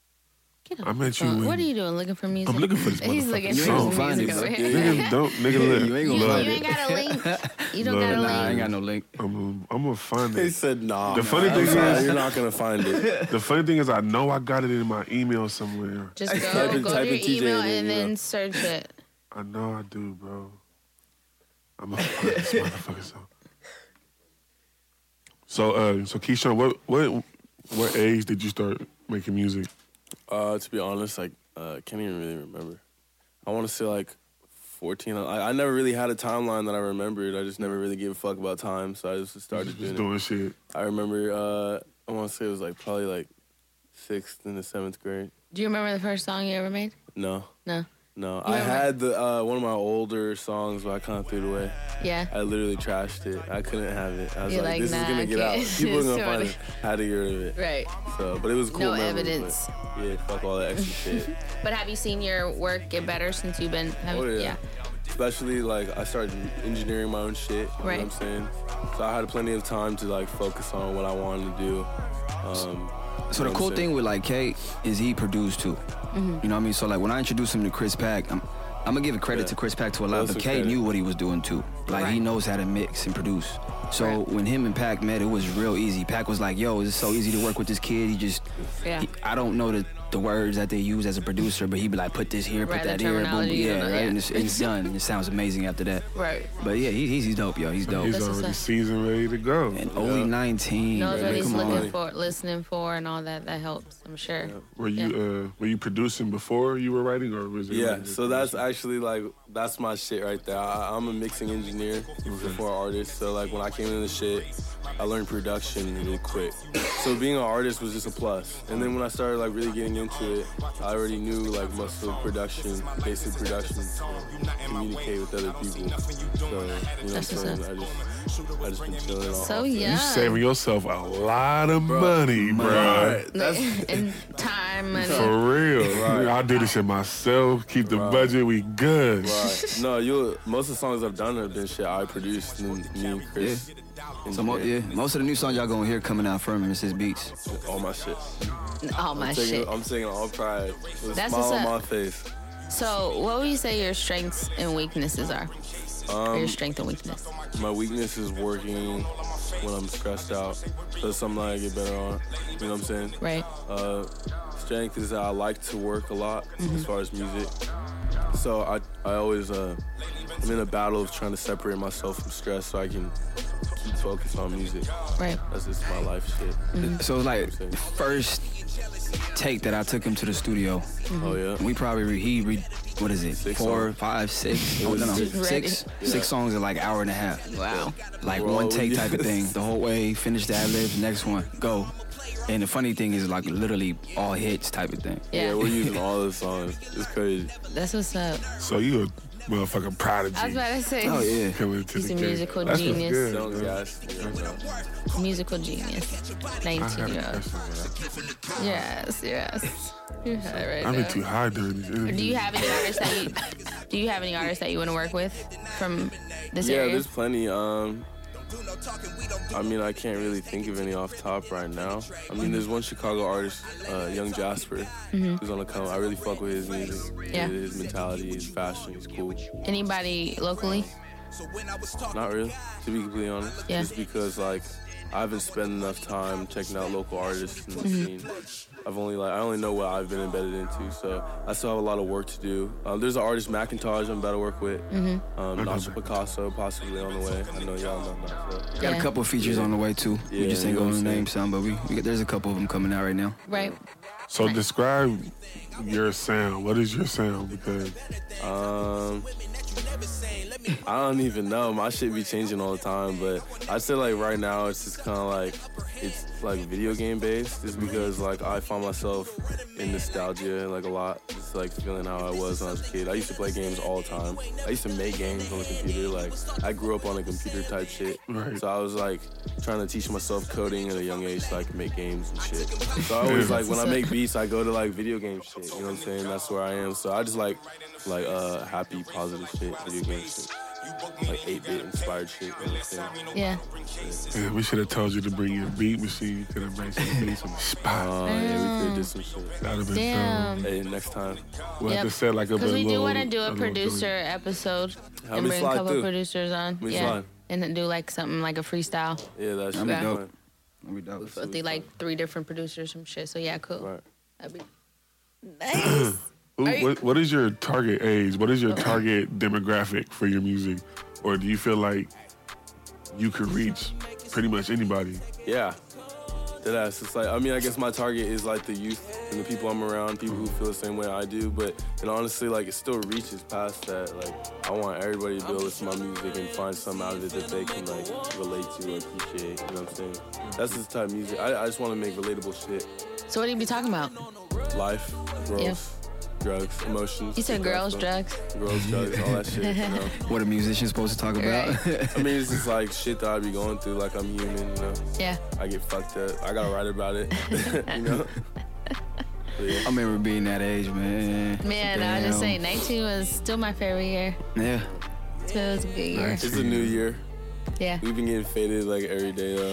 Get I met you What when- are you doing? Looking for music? I'm looking for this He's looking motherfucking for song. his Find music it, over bro. here. Nigga, don't nigga You live. ain't gonna You find ain't got a link. You don't Look, got a Nah, I ain't link. got no link. I'm gonna find He it. said nah. The funny thing Nah, is- you're not gonna find it. The funny thing is, I know I got it in my email somewhere. Just go, Type in- go type to in your TJ email and and then, then search it. I know I do, bro. I'm gonna find this motherfucking song. So Keyshawn, what age did you start making music? To be honest, like, can't even really remember. I want to say like 14. I never really had a timeline that I remembered. I just never really gave a fuck about time, so I just started Just doing it. doing shit. I remember I want to say it was like probably like 6th and the 7th grade. Do you remember the first song you ever made? No. No. No, You I remember- had the one of my older songs, but I kind of threw it away. Yeah. I literally trashed it. I couldn't have it. I was You're like, like, this nah, is gonna I get out. can't. People are It's gonna find too it. I had to get rid of it. Right. So, but it was a cool. No memory, evidence. But yeah, fuck all that extra shit. But have you seen your work get better since you've been? Oh yeah. Especially like I started engineering my own shit. You know what Right. I'm saying? So I had plenty of time to like focus on what I wanted to do. So the cool thing with like K is he produced too. You know what I mean? So like when I introduced him to Chris Pack, I'm gonna give credit to Chris Pack to a lot, That's but a K credit. knew what he was doing too. Like he Right. knows how to mix and produce. So Right. when him and Pac met, it was real easy. Pac was like, "Yo, it's so easy to work with this kid. He just, Yeah. I don't know the words that they use as a producer, but he'd be like, put this here, put Right, the that here, boom, terminology, yeah, you know, right, yeah. and it's done. And it sounds amazing after that. Right. But yeah, he's dope, yo. He's dope. He's That's what's already up. seasoned, ready to go. And only 19. Knows man, what he's come on. looking for, listening for, and all that. That helps, I'm sure. Were you producing before you were writing, or was it? Yeah, like so that's actually like that's my shit right there. I'm a mixing engineer for artists. So like when I came into the shit, I learned production really quick. So being an artist was just a plus. And then when I started like really getting into it, I already knew like most of production, basic production, to communicate with other people. So you know what I'm That's what's saying? up. I just been chilling all So you yeah. saving yourself a lot of money, bro. And time and For real. I do this shit myself. Keep the budget. We good. Right. No, most of the songs I've done have been shit I produced, and me and Chris. So most of the new songs y'all gonna hear coming out from him is his beats. All my shit. all my shit. I'm singing all pride with a That's smile what's on up. my face. So, what would you say your strengths and weaknesses are? Or your strength and weakness? My weakness is working when I'm stressed out. That's something I get better on. You know what I'm saying? Right. Strength is that I like to work a lot as far as music. So I always I'm in a battle of trying to separate myself from stress so I can keep focused on music. Right. That's just my life shit. So like first take that I took him to the studio. Oh yeah. We probably what is it? 6 4, songs. 5, 6. No, Ready. 6. 6 songs in like an hour and a half. Wow. Like Bro, one take type of yes. thing. The whole way, finish the ad-libs, next one, go. And the funny thing is like literally all hits type of thing. Yeah. Yeah, we're using all the songs. It's crazy. That's what's up. So you a motherfucking prodigy. I was about to say. Oh yeah. Coming to He's the a game. musical That's what's genius. good, Songs, man. guys. Yeah, Musical genius. I have 19 a year old. question, man. Yes. You're high right I've now. been too high during these interviews. Do you have any artists that you want to work with from this yeah, area? there's plenty. I mean, I can't really think of any off top right now. I mean, there's one Chicago artist, Young Jasper, who's on the come. I really fuck with his music, Yeah. his mentality, his fashion. He's cool. Anybody locally? Not really, to be completely honest. Yeah. Just because like I haven't spent enough time checking out local artists in the scene. I only know what I've been embedded into, so I still have a lot of work to do. There's an artist, Macintosh, I'm about to work with. Nacho Picasso, possibly on the way. I know y'all know Nacho. Got a couple of features on the way too. We Yeah, just ain't you know gonna what I'm name saying? some, but there's a couple of them coming out right now. Right. So describe your sound. What is your sound? Because I don't even know. My shit be changing all the time, but I'd say like right now it's just kind of like it's like video game based, just because like I find myself in nostalgia like a lot, just like feeling how I was when I was a kid. I used to play games all the time. I used to make games on the computer. Like I grew up on a computer type shit, Right. so I was like trying to teach myself coding at a young age so I could make games and shit. So I always like when I make beats, I go to like video game shit. You know what I'm saying? That's where I am. So I just like happy, positive shit, video game shit. Like 8-bit inspired shit, you know what I'm saying? Yeah. man, we should have told you to bring your beat machine. You could have made some beats on the spot. Yeah, we could have did some shit. That'd have been Damn. Hey, next time. dope. We'll have Yep. to set like a Because we do little- want to do a little producer joint. episode Have and me bring a slide couple through. producers on. Me Yeah. slide. And then do like something like a freestyle Yeah, that shit That'd be be dope. fun. That'd be dope. with the, like 3 different producers from shit. So yeah, cool. Right. That'd be nice. Are you- What is your target age? What is your target demographic for your music? Or do you feel like you could reach pretty much anybody? Yeah, Deadass. It's like, I mean, I guess my target is like the youth and the people I'm around, people who feel the same way I do. But and honestly, like it still reaches past that. Like I want everybody to be able to listen to my music and find something out of it that they can like relate to or appreciate. You know what I'm saying? That's the type of music. I just want to make relatable shit. So what do you be talking about? Life, girls, drugs, emotions. You said shit like girls, that. drugs. Girls, drugs, all that shit. You know? What a musician's supposed to talk about. I mean, it's just like shit that I be going through. Like I'm human, you know. Yeah. I get fucked up. I gotta write about it. You know. Yeah. I remember being that age, man. Man, I was just saying, 19 was still my favorite year. Yeah. So it was a good year. It's a new year. Yeah. We've been getting faded like every day though.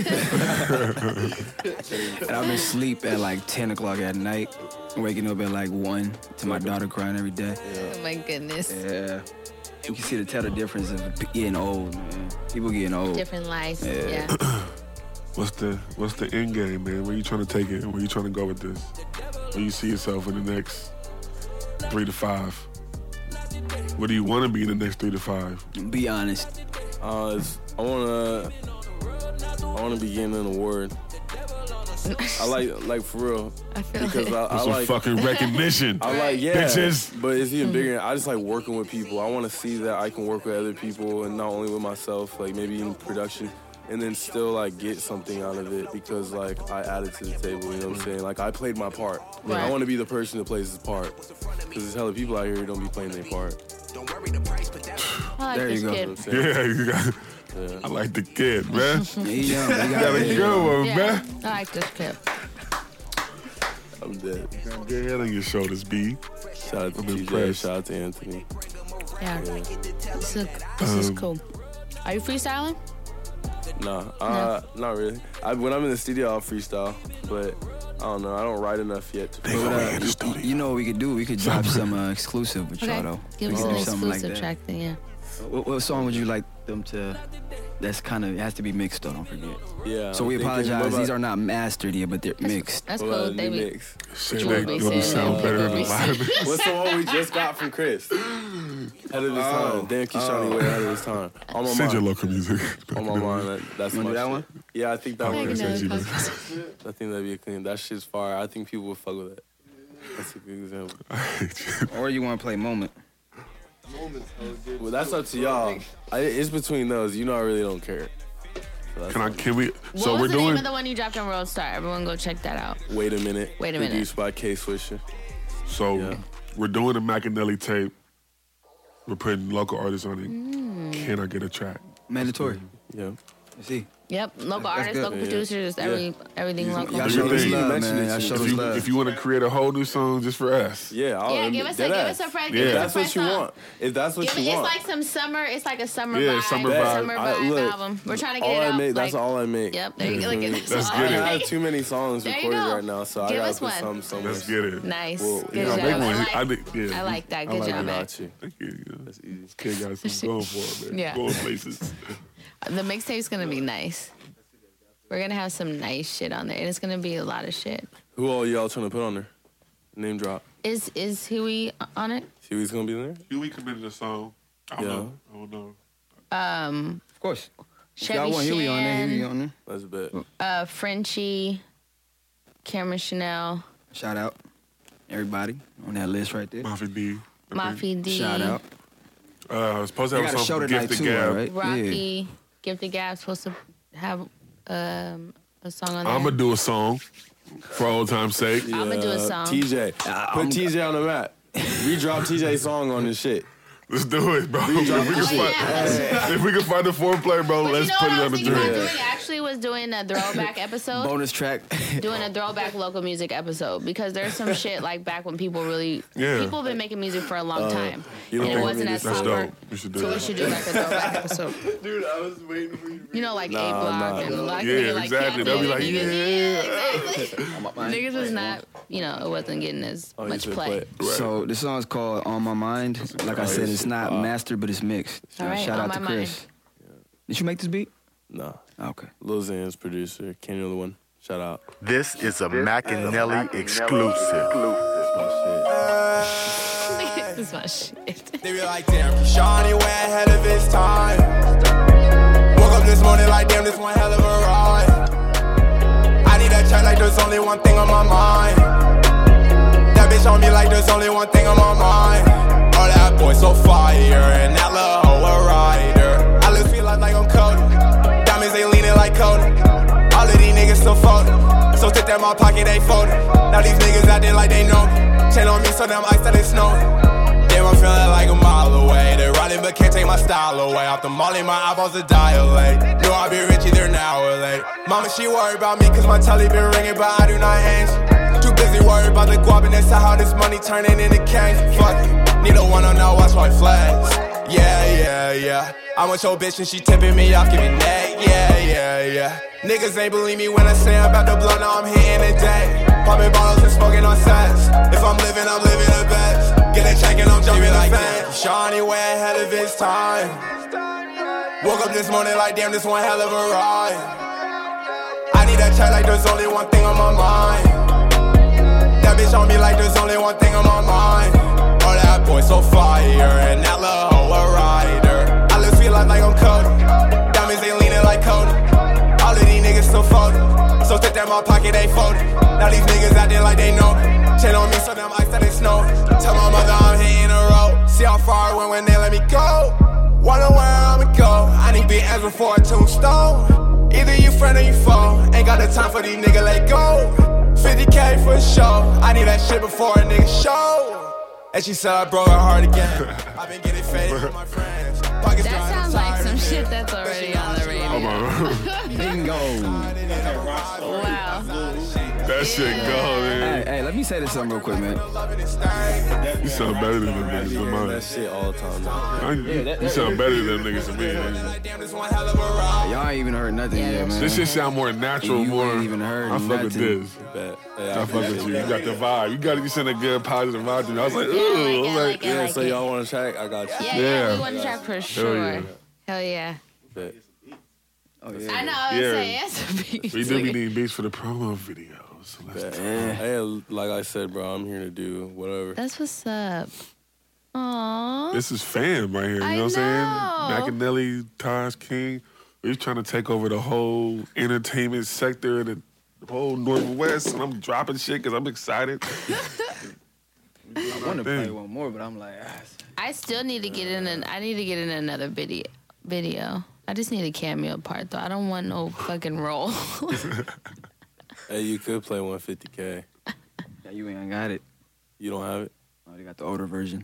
And I've been asleep at like 10 o'clock at night, waking up at like 1 to my daughter crying every day. Oh my goodness. Yeah. You can tell the difference of getting old, man. People getting old. Different lives. Yeah. What's the end game, man? Where you trying to take it? Where you trying to go with this? Where you see yourself in the next 3 to 5? What do you want to be in the next 3 to 5? Be honest. I wanna be getting an award. I like for real. I feel because it. I Some like fucking recognition. I like bitches. But it's even bigger. I just like working with people. I want to see that I can work with other people and not only with myself. Like maybe in production. And then still like get something out of it because like I added to the table, you know what I'm saying? Like I played my part. Like, I want to be the person that plays his part. Because there's hella people out here who don't be playing their part. I like There this you go. kid. Yeah, you got. I like the kid, man. He young, You got a good one, Yeah, man. I like this kid. I'm dead. Good head on your shoulders, B. Shout out to I'm TJ, impressed. shout out to Anthony. Yeah. This is cool. Are you freestyling? Nah, not really. When I'm in the studio, I'll freestyle, but I don't know. I don't write enough yet to freestyle. You know what we could do? We could drop some exclusive with y'all, though. Give We us could an do something like exclusive that. track then, yeah. What song would you like them to? That's kind of, it has to be mixed though, don't forget. Yeah. So we apologize. These are not mastered yet, but they're mixed. That's cool. They be mix. Shit, What they we gonna said, sound yeah. better What than we live. What's the one we just got from Chris? Ahead of his time. Damn, Keishani way ahead of his time. On my Send your mind. local music. On my mind. That's You wanna my do that shit. one? Yeah, I think that Okay, one. send you I think that'd be a clean. That shit's fire. I think people would fuck with it. That's a good example. Or you want to play Moment? Well, that's up to y'all. It's between those. You know, I really don't care. Can we? What So was we're the name doing. of the one you dropped on Roadstar? Everyone go check that out. Wait a minute. Wait a minute. Produced by K Swisher. So Yeah. we're doing a Macanelli tape. We're putting local artists on it. Mm. Can I get a track? Mandatory. Yeah. Let's see. Yep, local artists, good. local Yeah. producers, everything local. Y'all Do show your us thing. love, Mention man. it Y'all to show me. us If love. you want to create a whole new song just for us, Yeah. Yeah, give us a fresh. Yeah. Give That's us a what you fresh want. If that's what you It's want. like some summer. It's like a summer Yeah, vibe. summer vibe. Summer vibe album. We're trying to get all it I out. make. That's like, all I make. Yep. There you go. Look at Let's all get I it. I have make. too many songs There you recorded go. right now, so Give I gotta us put one. some somewhere. let's get it. Nice. Well, Good yeah, job. Make one. I I like that. Good job, man. Got you. Thank you. That's easy. Kid got something going for it, man. Yeah. Going places. The mixtape's gonna be nice. We're gonna have some nice shit on there, and it's gonna be a lot of shit. Who all y'all trying to put on there? Name drop. Is Huey on it? See who's gonna be there? We committed a song. I don't know. Of course. If Chevy y'all want Huey on there, Huey Shan, on there. That's a bet. Frenchie, Cameron Chanel, Shout out everybody on that list right there. Mafia D. Mafi D, Shout out. I was supposed to They have got a a show song for tonight Gifted too, Gab. right? Rocky, Gifted Gab supposed to have a song on there. I'm gonna do a song for old time's sake. I'ma do a song. TJ. Put TJ on the map. We drop TJ's song on this shit. Let's do it, bro. yeah. If we can find a foreplay, bro, But let's you know put what it I on was the thinking about drink. doing? Actually, was doing a throwback episode. Bonus track. Doing a throwback local music episode because there's some shit like back when people really people have been making music for a long time you don't and it think wasn't as That's popular. dope. We should do So we that. should do like a throwback episode. Dude, I was waiting for you. You know, like A Block and Block. Yeah, nigga, like, exactly. They'll be like, exactly. Niggas was not, it wasn't getting as Oh, you much said play. So this song's called On My Mind. Like I said, it's not mastered, but it's mixed. All right, Shout On out My to Chris. Mind. Did you make this beat? Nah. Okay. Lil Xan's producer. Kenny the one. Shout out. This is a Macanelli exclusive. This is my shit. They be like, damn, Shawnee way ahead of his time. Woke up this morning like, damn, this one hell of a ride. I need check like there's only one thing on my mind. That bitch on me like there's only one thing on my mind. Oh, that boy so fire, and that little hoe a rider. I look sweet like I'm Cody. Diamonds they leaning like Cody. All of these niggas still folded. So stick that in my pocket, they folded. Now these niggas acting like they know me. Chain on me so damn ice that it snowing. Damn, I'm feeling like a mile away. They're riding but can't take my style away. Off the molly, my eyeballs are dilate. Knew I'd be rich either now or late. Mama, she worried about me cause my telly been ringing, but I do not answer. Too busy worried about the guap and that's how this money turning into cash. Fuck it. Need a one on now, watch my flags. Yeah. I'm with your bitch and she tipping me off, giving neck. Yeah. Niggas ain't believe me when I say I'm about to blow, now I'm hitting the day. Popping bottles and smoking on sets. If I'm living the best. Get a check and I'm jumping like that. Shawnee way ahead of his time. Woke up this morning like damn, this one hell of a ride. I need that check like there's only one thing on my mind. That bitch on me like there's only one thing on my mind. Oh, that boy so fire, and that little hoe a rider. I look sweet like I'm Cody. Diamonds they leaning like Cody. All of these niggas still folded. So stick that in my pocket, they folded. Now these niggas acting like they know me. Chain on me so damn ice that it snow. Tell my mother I'm hitting the road. See how far I went when they let me go. Wonder where I'ma go. I need big ends before a tombstone. Either you friend or you foe. Ain't got the time for these niggas, let go. 50K for a show. I need that shit before a nigga show. And she said I broke her heart again. I've been getting faded with my friends. Pockets That sounds like some shit that's already on the radio. Bingo. Wow. That shit go, man. Hey, let me say this something real quick, man. You sound better than them niggas than mine. That shit all the time, man. You sound better than them niggas than me, man. Y'all ain't even heard nothing yet, man. This shit sound more natural, You more. ain't even heard I fuck with nothing. this. Bet. Hey, I fuck with you. You got the vibe. You got to send a good positive vibe to me. I was like, ooh. I was like, Yeah, so y'all want to check? I got you. Yeah, we want to track for sure. yeah. Hell yeah. Bet. Oh, yeah. I know, I was Yeah. saying, yes. We do be needing beats for the promo videos. So let's Bet. do Hey, like I said, bro, I'm here to do whatever. That's what's up. Aww. This is fam right here. You I know what I'm know. saying? Macanelli, Taj King. We're trying to take over the whole entertainment sector and the whole Northwest. And I'm dropping shit because I'm excited. I want to play one more, but I'm like, I still need to get in I need to get in another video. I just need a cameo part though. I don't want no fucking role. Hey, you could play 150K. yeah, you ain't got it. You don't have it? Oh, they got the older version.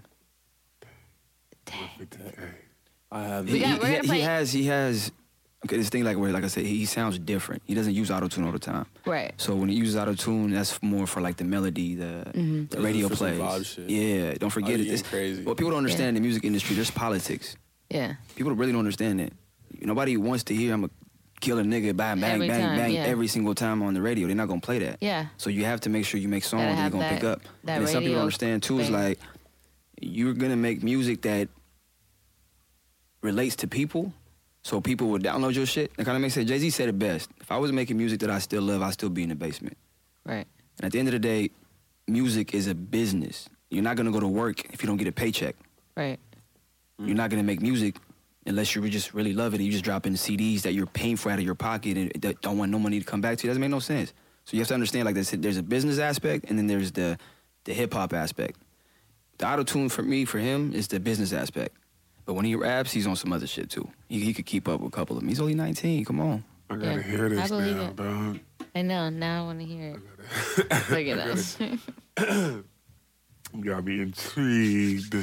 I have We it. got- we're gonna play- He has. Okay, this thing like where, like I said, he sounds different. He doesn't use auto tune all the time. Right. So when he uses auto tune, that's more for like the melody, the radio for some plays. vibe shit. Yeah, don't forget Oh, it. you getting crazy. What people don't understand in the music industry, there's politics. Yeah. People really don't understand that. Nobody wants to hear I'm a kill a nigga, bang, bang, Every bang, time, bang, yeah. every single time on the radio. They're not gonna play that. Yeah. So you have to make sure you make songs Gotta that you're have gonna pick that- up. that And then some people radio don't understand too is thing. like you're gonna make music that relates to people, so people will download your shit. That kind of makes sense. Jay-Z said it best. If I was making music that I still love, I'd still be in the basement. Right. And at the end of the day, music is a business. You're not gonna go to work if you don't get a paycheck. Right. You're not gonna make music unless you just really love it and you just drop in CDs that you're paying for out of your pocket and that don't want no money to come back to you. It doesn't make no sense. So you have to understand like this, there's a business aspect and then there's the hip hop aspect. The auto tune for me, for him, is the business aspect. But when he raps, he's on some other shit too. He could keep up with a couple of them. He's only 19. Come on. I gotta Yeah, hear I this believe now, it. dog. I know. Now I want to hear it. Look at us. You got me intrigued.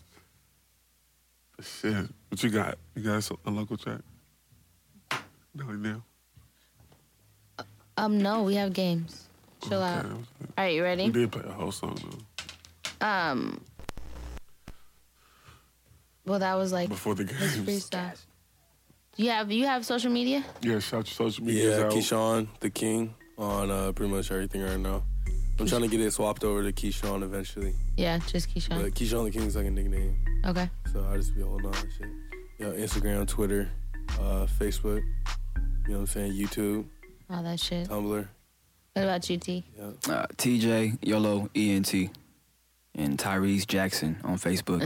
Shit. What you got? You got a local track? No, now. No, we have games. Chill out. Okay. All right, you We ready? did play a whole song though. Well, that was like Before the his games. freestyle. You have social media? Yeah, shout your social media Yeah, out. Keyshawn, the king, on pretty much everything right now. I'm trying to get it swapped over to Keyshawn eventually. Yeah, just Keyshawn. But Keyshawn the King is like a nickname. Okay. So I just be holding on that shit. Yeah, Instagram, Twitter, Facebook, you know what I'm saying, YouTube, All that shit. Tumblr. What about you, T? Yeah. TJ, YOLO, ENT, and Tyrese Jackson on Facebook.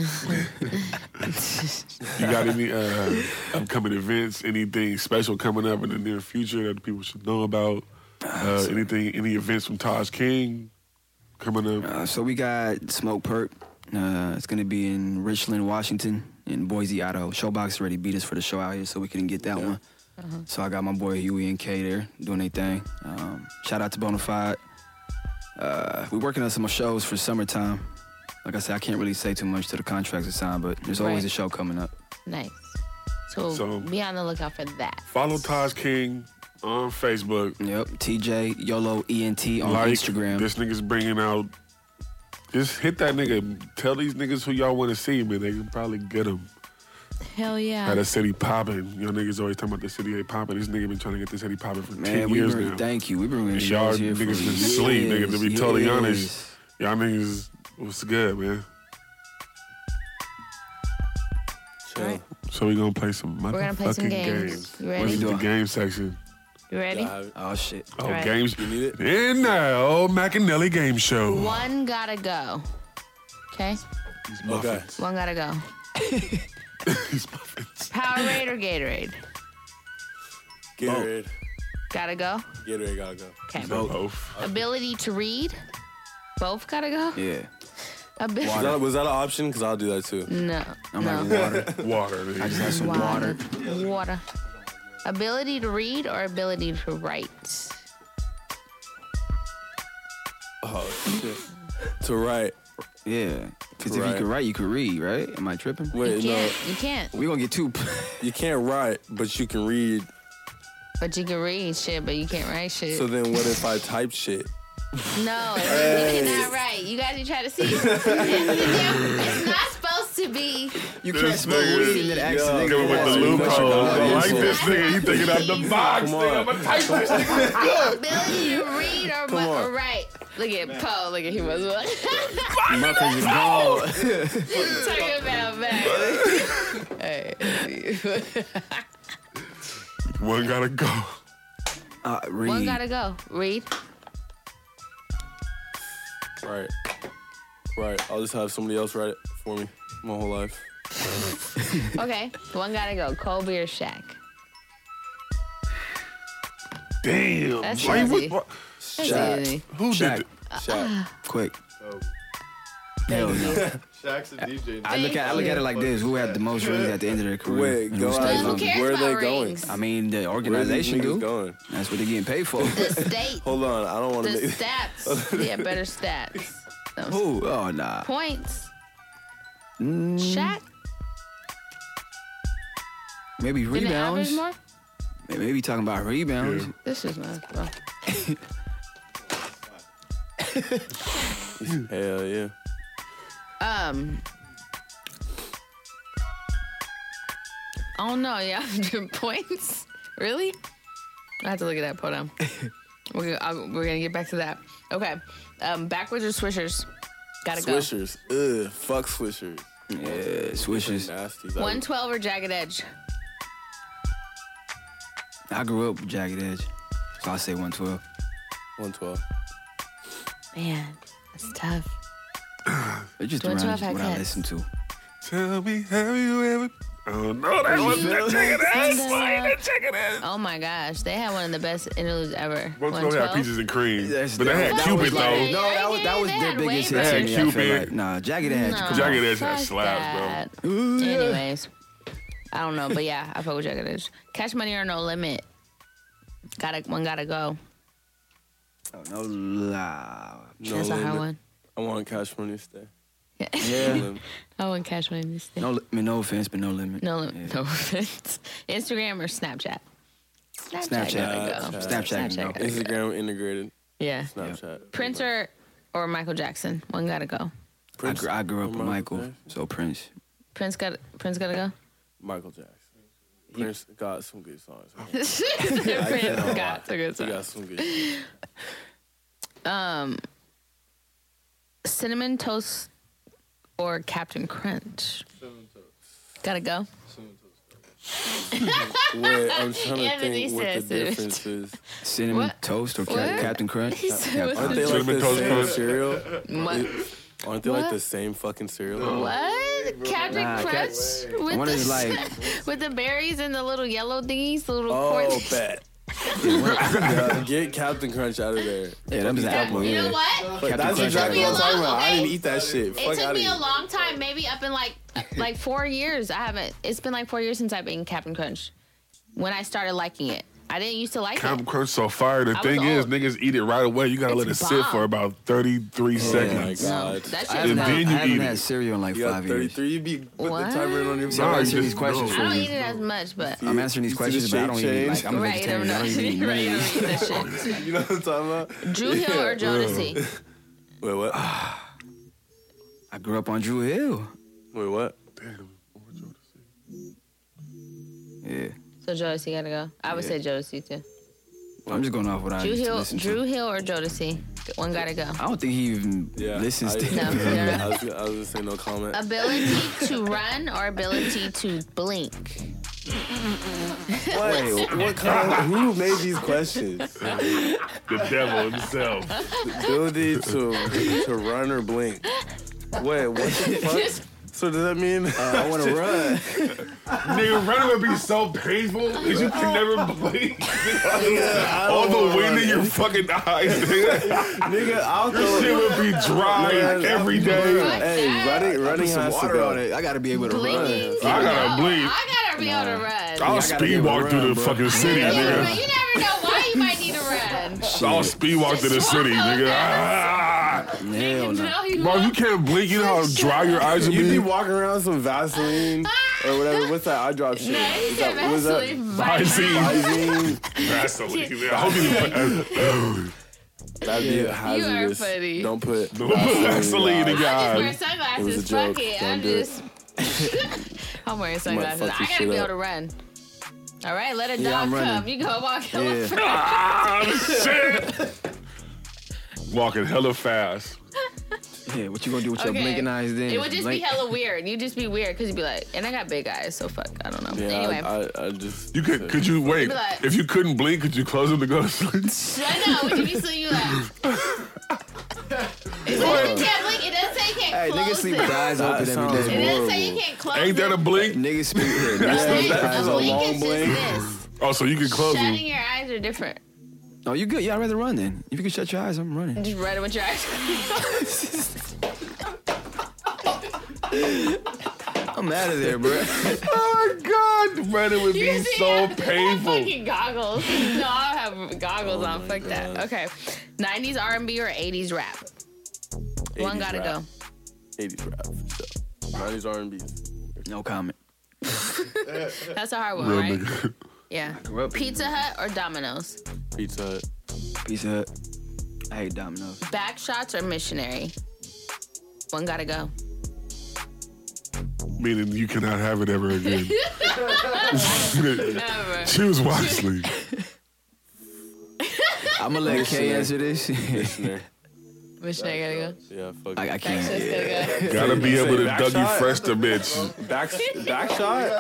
You got any upcoming events, anything special coming up in the near future that people should know about? Any events from Taj King coming up? So we got Smoke Perk. It's going to be in Richland, Washington, and Boise, Idaho. Showbox already beat us for the show out here, so we couldn't get that one. So I got my boy Huey and Kay there doing their thing. Shout out to Bonafide. We're working on some shows for summertime. Like I said, I can't really say too much to the contracts are signed, but there's always a show coming up. Nice. So be on the lookout for that. Follow Taj King on Facebook. Yep, TJ YOLO ENT on Instagram. This nigga's bringing out. Just hit that nigga. Tell these niggas who y'all want to see, man. They can probably get them. Hell yeah. Had a city popping. Y'all niggas always talking about the city ain't popping. This nigga been trying to get the city popping for 10 years now. Thank you. We've been running y'all shows here for niggas been years. sleep, nigga. To be totally honest, y'all niggas was good, man. Right. So we gonna play some We're gonna play some games. You ready? What's the game section? You ready? Oh shit. Oh, Right. games. You need it? And now, Macanelli Game Show. One gotta go. Okay? These muffins. One gotta go. These muffins. Powerade or Gatorade? Gatorade. Gotta go? Gatorade gotta go. Okay. Both. Ability to read? Both gotta go? Yeah. Was that an option? Because I'll do that too. No. I'm no. like water. Water. Nigga. I just had some water. Water. Ability to read or ability to write? Oh, shit. To write. Yeah. Because if you could write, you could read, right? Am I tripping? Wait, You no. can't. You can't. We gonna get two. You can't write, but you can read. But you can read shit, but you can't write shit. So then what if I type shit? No, you cannot write. You guys, you try to see. It's not supposed to be. You can't smoke weed and then accidentally Coming with the loophole. I like this nigga. He thinking out the box. Come Nigga, on. I'm a type this. Ability to read or write. Look at Poe. Look at he was Muffins is gone. talking about back. Hey. One gotta go. Read. One gotta go. Read. Right. Right. I'll just have somebody else write it for me my whole life. Okay. One gotta go. Kobe or Shaq? Damn. That's Why you- easy. what- That's Shaq. easy. Who Shaq. did it? Shaq. Quick. Hell no. Shaq's a DJ. I look at it like this: who had the most rings at the end of their career? Wait, and go who out. stayed Who longer? cares Where are about they going? rings? I mean, the Where are these organization niggas do. going? That's what they're getting paid for. The state. Hold on. I don't want The to make stats. Yeah, better stats. Who? Oh nah. Points. Mm, Shaq. Maybe Didn't it average rebounds. more? Maybe talking about rebounds. Yeah. This is not. Bro. Hell yeah. Oh no, yeah, points. Really? I have to look at that. Put on. We're gonna get back to that. Okay. Backwards or swishers? Gotta Swishers. Ugh. Fuck swishers. Yeah, swishes. Nasty. go. 112 or jagged edge? I grew up with jagged edge, so I say 112. 112. Man, that's tough. It's just 112 around had what I cuts. listen to. Tell me, have you ever? Oh no, that wasn't the chicken ass. Why the chicken ass? Oh my gosh, they had one of the best interludes ever. 112 had peaches and cream, That's- but they had that Cupid was though. like- No, that was They their had biggest way hit. to better. me, I feel Cupid. like. Nah, jagged edge. No. Come on. Jagged Edge had Fuck slaps, that. Anyways, I don't know, but yeah, I fuck with jagged edge. Cash Money or No Limit? One gotta go. Oh, no lie. No That's a hard limit. one. I want Cash Money to stay. Yeah. I want Cash Money to stay. No offense, but no limit. No limit. No offense. Instagram or Snapchat? Snapchat. Gotta go. Snapchat. Snapchat. Okay. Instagram integrated. Yeah. Snapchat. Prince or Michael Jackson? One gotta go. I grew up with Michael, Jackson? so Prince. Prince gotta go. Michael Jackson. Prince got some good songs. Prince got the good He song. got some good songs. Cinnamon Toast or Captain Crunch? Gotta go. Wait, I'm trying to Anthony think what the says it. difference is. Cinnamon What? Toast or What? Captain Crunch? He said, what's Aren't the they like Cinnamon the Toast same Crunch. cereal? What? Aren't they like What? the same fucking cereal? What? Captain Nah, Crunch one with is the like- with the berries and the little yellow thingies, the little Oh, corn. bet. Get Captain Crunch out of there. Yeah, that was apple. You know Yeah. what? But that's Crunch exactly out what of I'm there. talking about. I Okay. didn't eat that shit. It Fuck took out of me a here. long time, maybe up in like 4 years. I haven't. It's been like 4 years since I've eaten Captain Crunch. When I started liking it, I didn't used to like Captain it. Crunch so fire. The I was thing is, old. niggas eat it right away. You gotta let it It's sit bomb. for about 33 Oh my seconds. God. That shit I is haven't, And had, then bomb. you I haven't eat had it. cereal in like You got 5 years. 33. You be put What? the timer on your I'm Nah, you answering just these questions know. for I don't you. eat it as much, but I'm answering these You see questions, the but I don't shape even change? like. I'm a right, I vegetarian. I don't even eat right, you none don't of eat these. that shit. You know what I'm talking about? Drew Hill or Jodeci? Wait, what? I grew up on Drew Hill. Wait, what? Yeah. So Jodeci gotta go. I would say Jodeci too. I'm just going off what I Drew used to Hill, listen Drew to. Hill or Jodeci? One gotta go. I don't think he even listens to No, it. I was gonna say no comment. Ability to run or ability to blink? What kind of, who made these questions? The devil himself. Ability to run or blink. Wait, what the fuck? So does that mean I want to run. Nigga, running would be so painful because you can never blink. All the wind in your fucking eyes, nigga. nigga, I'll Your throw shit would be dry every day. Hey, running Put some has to water go. on it. I gotta be able to Blinking. run. I gotta blink. I gotta be able to run. I'll gotta be speed able to walk through run, the bro. fucking city, You never nigga. know why you might need to run. I'll speed walk through the city, nigga. Hell no. No, you Bro, you can't blink. You know how dry your eyes would You'd be be? walking around with some Vaseline or whatever. What's that eye drop shit? No, he Is said that, what is that? Vaseline. Vaseline. I hope you That'd be hazardous. funny. Don't put Vaseline in your I eyes. just wear It was a sunglasses. joke. Fuck it. Don't I'm do it. just. I'm wearing sunglasses. fuck I your gotta shit be able up. to run. All right, let a Yeah, dog I'm running. come. You go walk. Yeah. Ah, shit. Walking hella fast. Yeah, what you gonna do with your Okay. blinking eyes then? It would just be Blink. hella weird. You'd just be weird because you'd be like, and I got big eyes, so fuck. I don't know. Yeah, Anyway. I just. You could you wait? Be like- If you couldn't blink, could you close them to go to sleep? I know. Would you be sleeping? You like. It says you can't blink. It doesn't say you can't Hey, close niggas sleep it. with their eyes That open sounds every It day. doesn't say you horrible. can't close Ain't that a it. blink? Niggas speak here. A Niggas that is a blink long is blink. just this. Oh, so you can close Shutting them. your eyes are different. Oh, you good? Yeah, I'd rather run then. If you can shut your eyes, I'm running. Just run it with your eyes. I'm out of there, bro. Oh God, running would be so painful. Fucking goggles. No, I have goggles on. Fuck that. Okay. 90s R&B or 80s rap? One 80s gotta rap. go. 80s rap. So, 90s R&B. No comment. That's a hard one, Real right? nigga. Yeah. grew up Pizza Hut or Domino's? Pizza Hut. Pizza Hut. I hate Domino's. Back shots or missionary? One gotta go. Meaning you cannot have it ever again. Never. Choose wisely. I'm gonna let Kay answer this. Missionary. Missionary gotta go. Yeah, fuck I it. Back can't. shots gotta go. Gotta be able to back Dougie shot? Fresh the bitch. Back shot? Back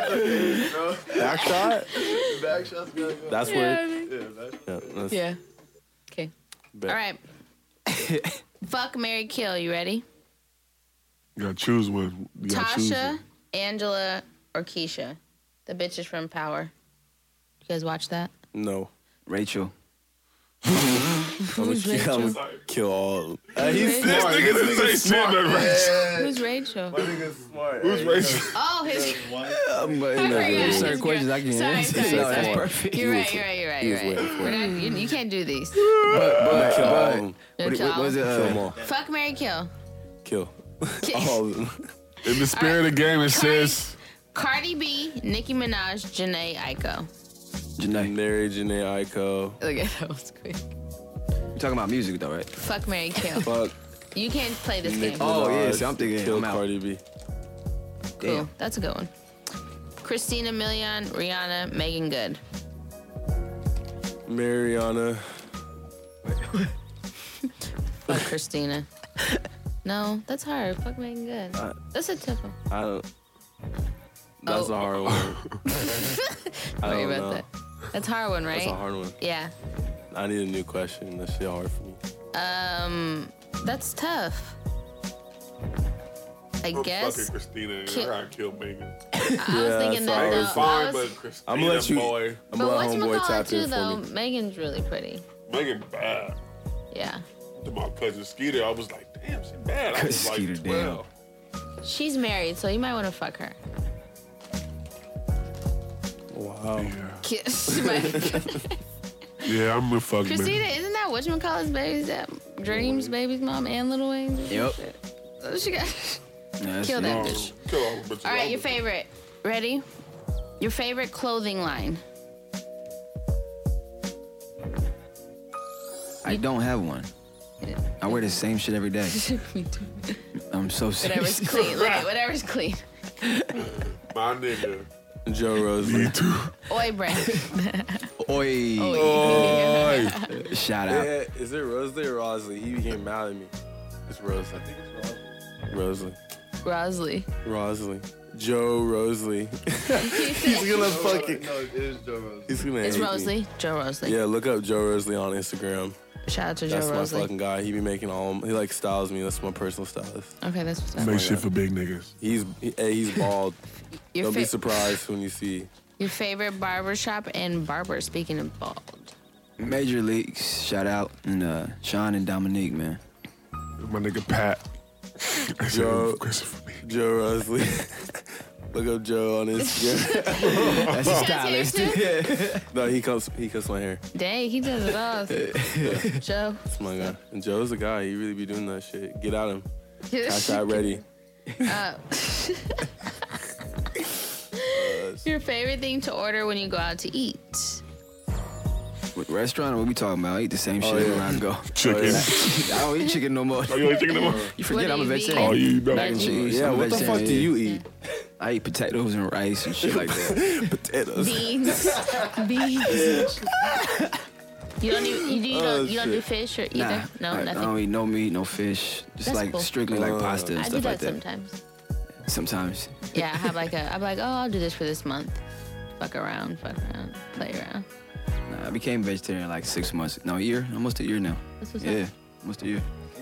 shot? Back shots gotta go. That's Yeah, where. I think- Yeah, that's, Yeah. Okay. bet. All right. Fuck, marry, kill. You ready? You gotta choose one. You gotta choose Tasha, one. Angela, or Keisha? The bitches from Power. You guys watch that? No. Rachel. I'm gonna kill all of them. He's This smart. nigga didn't say shit but Rachel. Who's Rachel? Nigga's smart. Who's Rachel? Oh, his. There's certain questions I can Sorry, answer. sorry, No, that's sorry. perfect. You're right. He was waiting for We're it. not, you can't do these. Kill all of them. Kill What was it? Kill them all. Fuck, marry, kill. Kill. All of them. In the spirit of the game, it says Cardi B, Nicki Minaj, Janae Aiko. Janae. Mary, Janae Aiko. Look at that was quick. You talking about music though, right? Fuck, marry, kill. Fuck. You can't play this Nicki game. Oh, yeah, Minaj. see, I'm thinking, Kill I'm out. Cardi B. Cool. Damn. That's a good one. Christina Milian, Rihanna, Megan Good. Mariana. Fuck Christina. No, that's hard. Fuck Megan Good. That's a tough one. I don't. That's Oh. a hard one. I Sorry don't about know. that. That's a hard one, right? That's a hard one. Yeah. I need a new question. That shit hard for me. That's tough. I I'm guess. fucking Christina. And Ki- I gotta kill Megan. I was thinking that. Megan's No, fine, I was, but Christina, I'm gonna let you. boy. I'm but gonna let homeboy whatchamacallit tap too, in though, for me. Megan's really pretty. Megan bad. Yeah. To my cousin Skeeter, I was like, damn, she bad. I was Skeeter, like damn. 12. She's married, so you might want to fuck her. Wow. Kiss. Right. Yeah, I'm gonna fuck Christina, Megan. isn't that whatchamacallit's baby's that Dream's baby's mom and Lil Wayne? Yep. Oh, she got Yeah, kill that No, bitch. kill all the bitches. All right, your favorite. Ready? Your favorite clothing line. I don't have one. I wear the same shit every day. Me too. I'm so Whatever's serious. clean. Look at whatever's clean. My nigga. Joe Rosley. Me too. Oi, brand. Oi. Oi. Shout out. Yeah, is it Rosley or Rosley? He became mad at me. It's Rosley. I think it's Rosley. Rosley. Rosley. Joe Rosley. He's gonna fucking. No, it is Joe Rosley. He's gonna. It's hate me. Rosley. Joe Rosley. Yeah, look up Joe Rosley on Instagram. Shout out to That's Joe my Rosley. fucking guy. He be making all. He like styles me. That's my personal stylist. Okay, that's what's up. Make shit for big niggas. He's bald. Your, Don't be fa- surprised when you see. your favorite barbershop and barber, speaking of bald. Major Leagues. Shout out. And Sean and Dominique, man. My nigga Pat. Joe. Christopher. Joe Rosley. Look up Joe on Instagram. That's his stylist. No, he cuts my hair. Dang, he does it all. Joe. That's my guy. And Joe's the guy. He really be doing that shit. Get at him. Cash out ready. Your favorite thing to order when you go out to eat? What restaurant? What we talking about? I eat the same shit yeah. everywhere I go. Chicken. I don't eat chicken no more. Oh, you ain't chicken no more? You forget What I'm a do you eat? vegetarian. Oh, you know. Mac and cheese. Yeah, I'm a what the fuck vegetarian, do yeah. you eat? I eat potatoes and rice and shit like that. Potatoes. Beans. Beans. You don't do shit. fish or either? Nah, No, I nothing. don't eat no meat, no fish. Just That's like cool. strictly like pasta and I do stuff that like that. sometimes. Sometimes. Yeah, I have I'm like, oh, I'll do this for this month. Fuck around, play around. Nah, I became vegetarian like 6 months. No, a year. Almost a year now. That's what's Yeah, up. almost a year.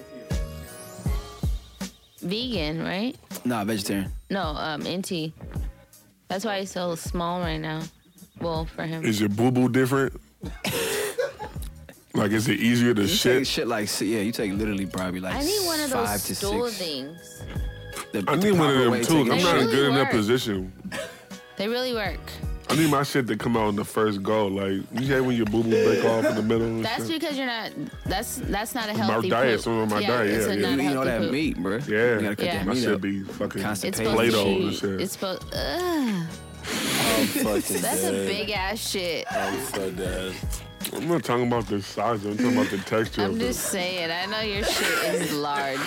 Vegan, right? Nah, vegetarian. No, NT. That's why he's so small right now. Well, for him. Is your boo boo different? Like, is it easier to You shit? take shit like, yeah, you take literally probably like I need one of 5 those to stool 6. things. I need one of them too. I'm They not really good in that work. position. They really work. I need my shit to come out in the first go. Like, you hate when your boo boo break off in the middle and That's shit? because you're not. That's not a My healthy diet, poop. some of my diet, it's yeah, a yeah. not You a eat all healthy that poop. meat, bro. Yeah. You gotta cut Yeah. that My meat shit up. be fucking It's Constipated. supposed Play-Doh to and be. shit. It's supposed. I'm fucking That's a dead. big ass shit. I'm so dead. I'm not talking about the size. I'm talking about the texture I'm of just saying. I know your shit is large.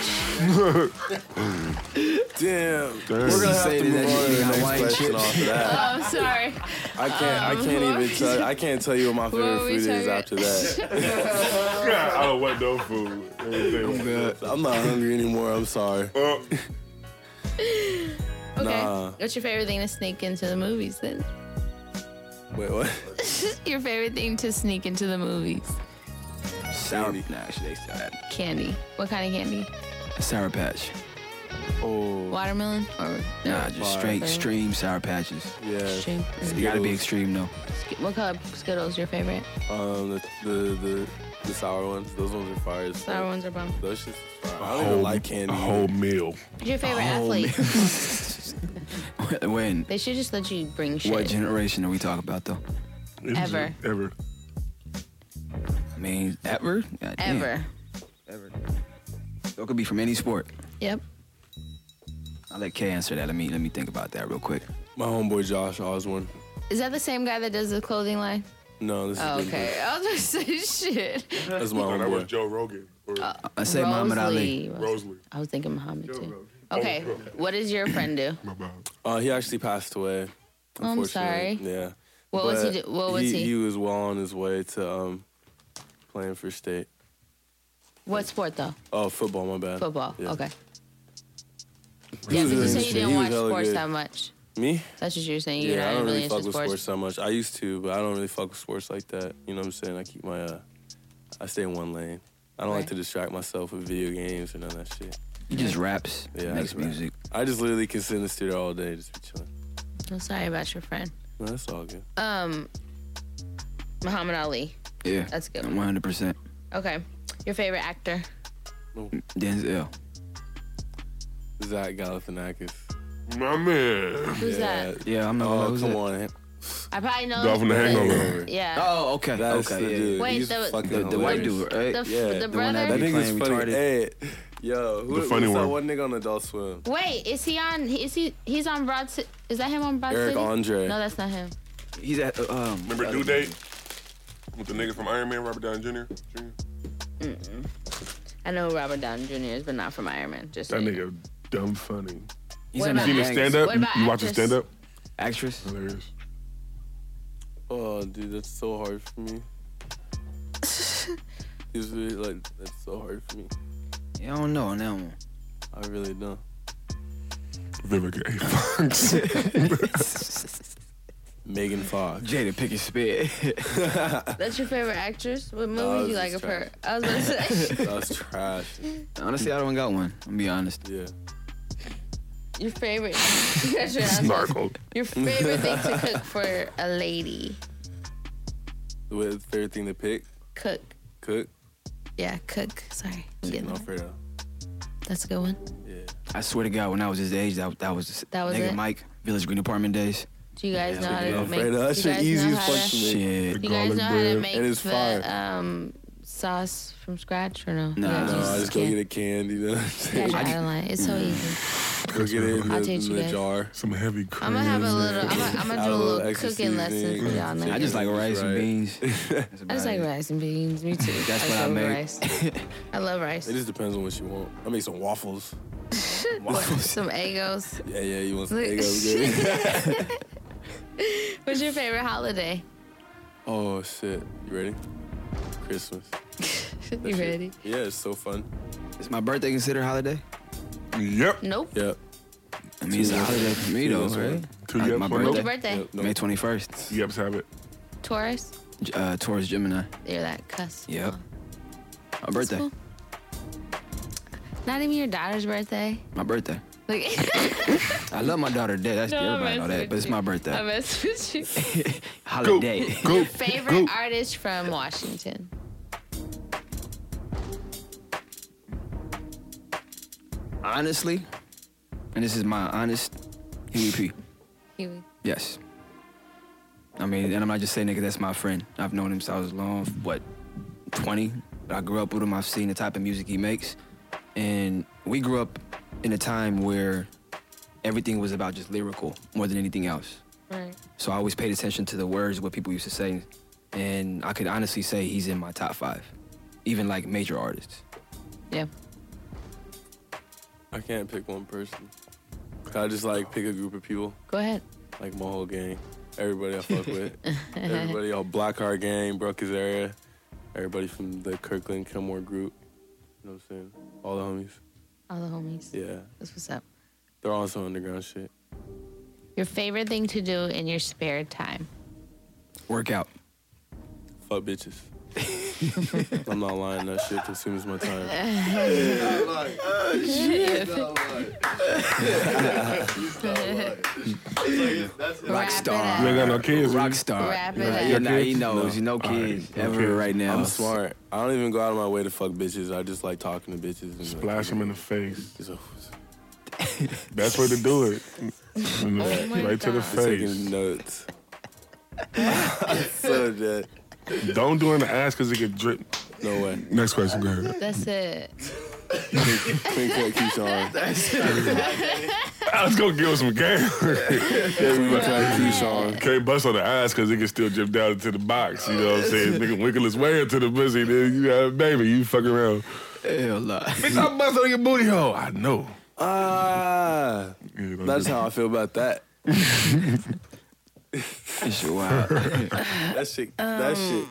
Damn. Damn. We're gonna have Say to that move on to the you got next Hawaiian question chips. off of that. Oh, I'm sorry. I can't even tell. I can't tell you what my What favorite were we food is talking- after that. Yeah, I don't want no food. Everything. I'm not hungry anymore. I'm sorry. Okay. Nah. What's your favorite thing to sneak into the movies then? Wait, what? Your favorite thing to sneak into the movies? Sour. Nah, actually, they still have Candy. What kind of candy? Sour Patch. Oh, Watermelon or Nah, just straight extreme Sour Patches. yeah. Extreme? You gotta be extreme though. What color Skittles your favorite? The sour ones. Those ones are fire. as fuck. Sour ones are bomb. Those shits is fire. I don't even like candy. A whole meal. Who's your favorite athlete? When? They should just let you bring shit. What generation are we talking about though? Ever. Ever. I mean, ever? God damn. Ever. Ever. So it could be from any sport. Yep. I'll let Kay answer that. Let me think about that real quick. My homeboy Josh Osborne. Is that the same guy that does the clothing line? No, this is Oh, different. okay. I was gonna say shit. That's my No, that was homeboy. Joe Rogan. Or I say Muhammad Ali. Rosalie. I was thinking Muhammad too. Rogan. Okay. What does your friend do? My bad. He actually passed away. Oh, I'm sorry. unfortunately. Yeah. What was he? But What was he? He was well on his way to playing for state. What sport though? Oh, football. My bad. Football. Yeah. Okay. He Yeah, was because you really said you interesting. didn't He was watch hella sports good. that much. Me? That's what you're saying. You're Yeah, I not don't really really into fuck with sports. sports that much. I used to, but I don't really fuck with sports like that. You know what I'm saying? I keep my I stay in one lane. I don't like Right. to distract myself with video games or none of that shit. He just raps, Yeah, I makes just rap. music. I just literally can sit in the studio all day, just be chilling. I'm sorry about your friend. No, that's all good. Muhammad Ali. Yeah. That's good. 100%. Okay. Your favorite actor? Denzel. Zach Galifianakis. My man. Who's that? Yeah, I'm not. Oh, who's come that? on. I probably know. Dog from The Hangover. Yeah. Oh, okay. That's okay. the Yeah. dude. Wait, He's the fucking The white hilarious. dude, right? The the one that brother? That be nigga's playing funny. retarded. Hey, yo, who, The funny what's that one. one nigga on Adult Swim? Wait, is he on? He's on Broad City? Is that him on Broad Eric City? Andre. No, that's not him. He's at Remember Due Date? With the nigga from Iron Man, Robert Downey Jr.? I know who Robert Downey Jr. is, but not from Iron Man. Just That saying. nigga dumb funny. He's What in about- Seen the his gangs. stand up? What about You watch his actress? stand up? Actress. Hilarious. Oh, dude, that's so hard for me. It's really like that's so hard for me. Yeah, I don't know on that one. I really don't. Vivica A. Fox. Megan Fox. Jada Pinkett Smith. That's your favorite actress? What No, movie do you this like is of her? I was gonna say. That's trash. Honestly, I don't got one. I'm be honest. Yeah. Your favorite. You got your answer. Snarkle. Your favorite thing to cook for a lady? What favorite thing to pick? Cook. Cook? Yeah, cook. Sorry. I'm getting Chicken that. Alfredo. That's a good one. Yeah. I swear to God, when I was his age, that was That was nigga it? Mike, Village Green Apartment days. Do you guys know how Chicken to make? Alfredo. That you shit guys easy know as how fuck to- to make. Shit. You guys Garlic know how to bread. make And it's fire. the sauce from scratch or no? Nah. You guys No, use I just go can- get a can, you know what I'm You saying? guys are out of line. It's so easy. Go get it in I'll the, teach in you the guys. jar. Some heavy cream. I'm gonna have a little. I'm gonna Add do a a little little extra cooking lesson seasoning. for y'all I niggas. just like rice and Right. beans. That's I about just like it. rice and beans. Me too. That's what I love make. rice. I love rice. It just depends on what you want. I make some waffles. Some Eggos. Yeah, you want some Look. Eggos, good? What's your favorite holiday? Oh, shit. You ready? Christmas. You ready? Yeah, it's so fun. Is my birthday considered a holiday? Yep. Nope. Yep. I mean, it's a holiday for me though, right? 2 Like yeps. my one What's nope. your birthday? Yep. May 21st. Yeps have it. Taurus. Taurus Gemini. You're that cuss. Yep. My That's birthday. cool. Not even your daughter's birthday. My birthday. Like, I love my daughter dead. That's No, I'm everybody know messing that, but it's with my I birthday. mess with you. Holiday. Go. Favorite artist from Washington? Honestly, and this is my honest, Huey P. Huey. Yes. I mean, and I'm not just saying nigga, that's my friend. I've known him since I was long, 20? But I grew up with him. I've seen the type of music he makes. And we grew up in a time where everything was about just lyrical more than anything else. Right. So I always paid attention to the words, what people used to say. And I could honestly say he's in my top 5, even like major artists. Yeah. I can't pick one person. I just like pick a group of people, Go ahead. like my whole gang. Everybody I fuck with. Everybody, all Blackheart gang, Brookers area. Everybody from the Kirkland Kilmore group. You know what I'm saying? All the homies. All the homies. Yeah. That's what's up. They're all on some underground shit. Your favorite thing to do in your spare time? Work out. Fuck bitches. I'm not lying. That shit consumes my time. Rock star. You ain't got no kids. Rock Rock. star. Wrap it Yeah, up. yeah, nah, he kids? knows. No. No kids. All right. Ever Okay. right now. I'm smart. I don't even go out of my way to fuck bitches. I just like talking to bitches. And Splash them in the face. Just, Best way to do it. my Right to the God. face. taking notes. So dead. Don't do it in the ass because it get drip. No way. Next question, go ahead. That's it. Clean cut Keyshawn. Let's go give him some game. Clean cut Keyshawn. Can't bust on the ass because it can still drip down into the box. You know what I'm saying? Nigga wiggle his way into the pussy. Then you got a baby. You fuck around. Hell no. Bitch, I bust on your booty hole. I know. Ah, You know, that's how I feel about that. It's wild. That shit. That shit.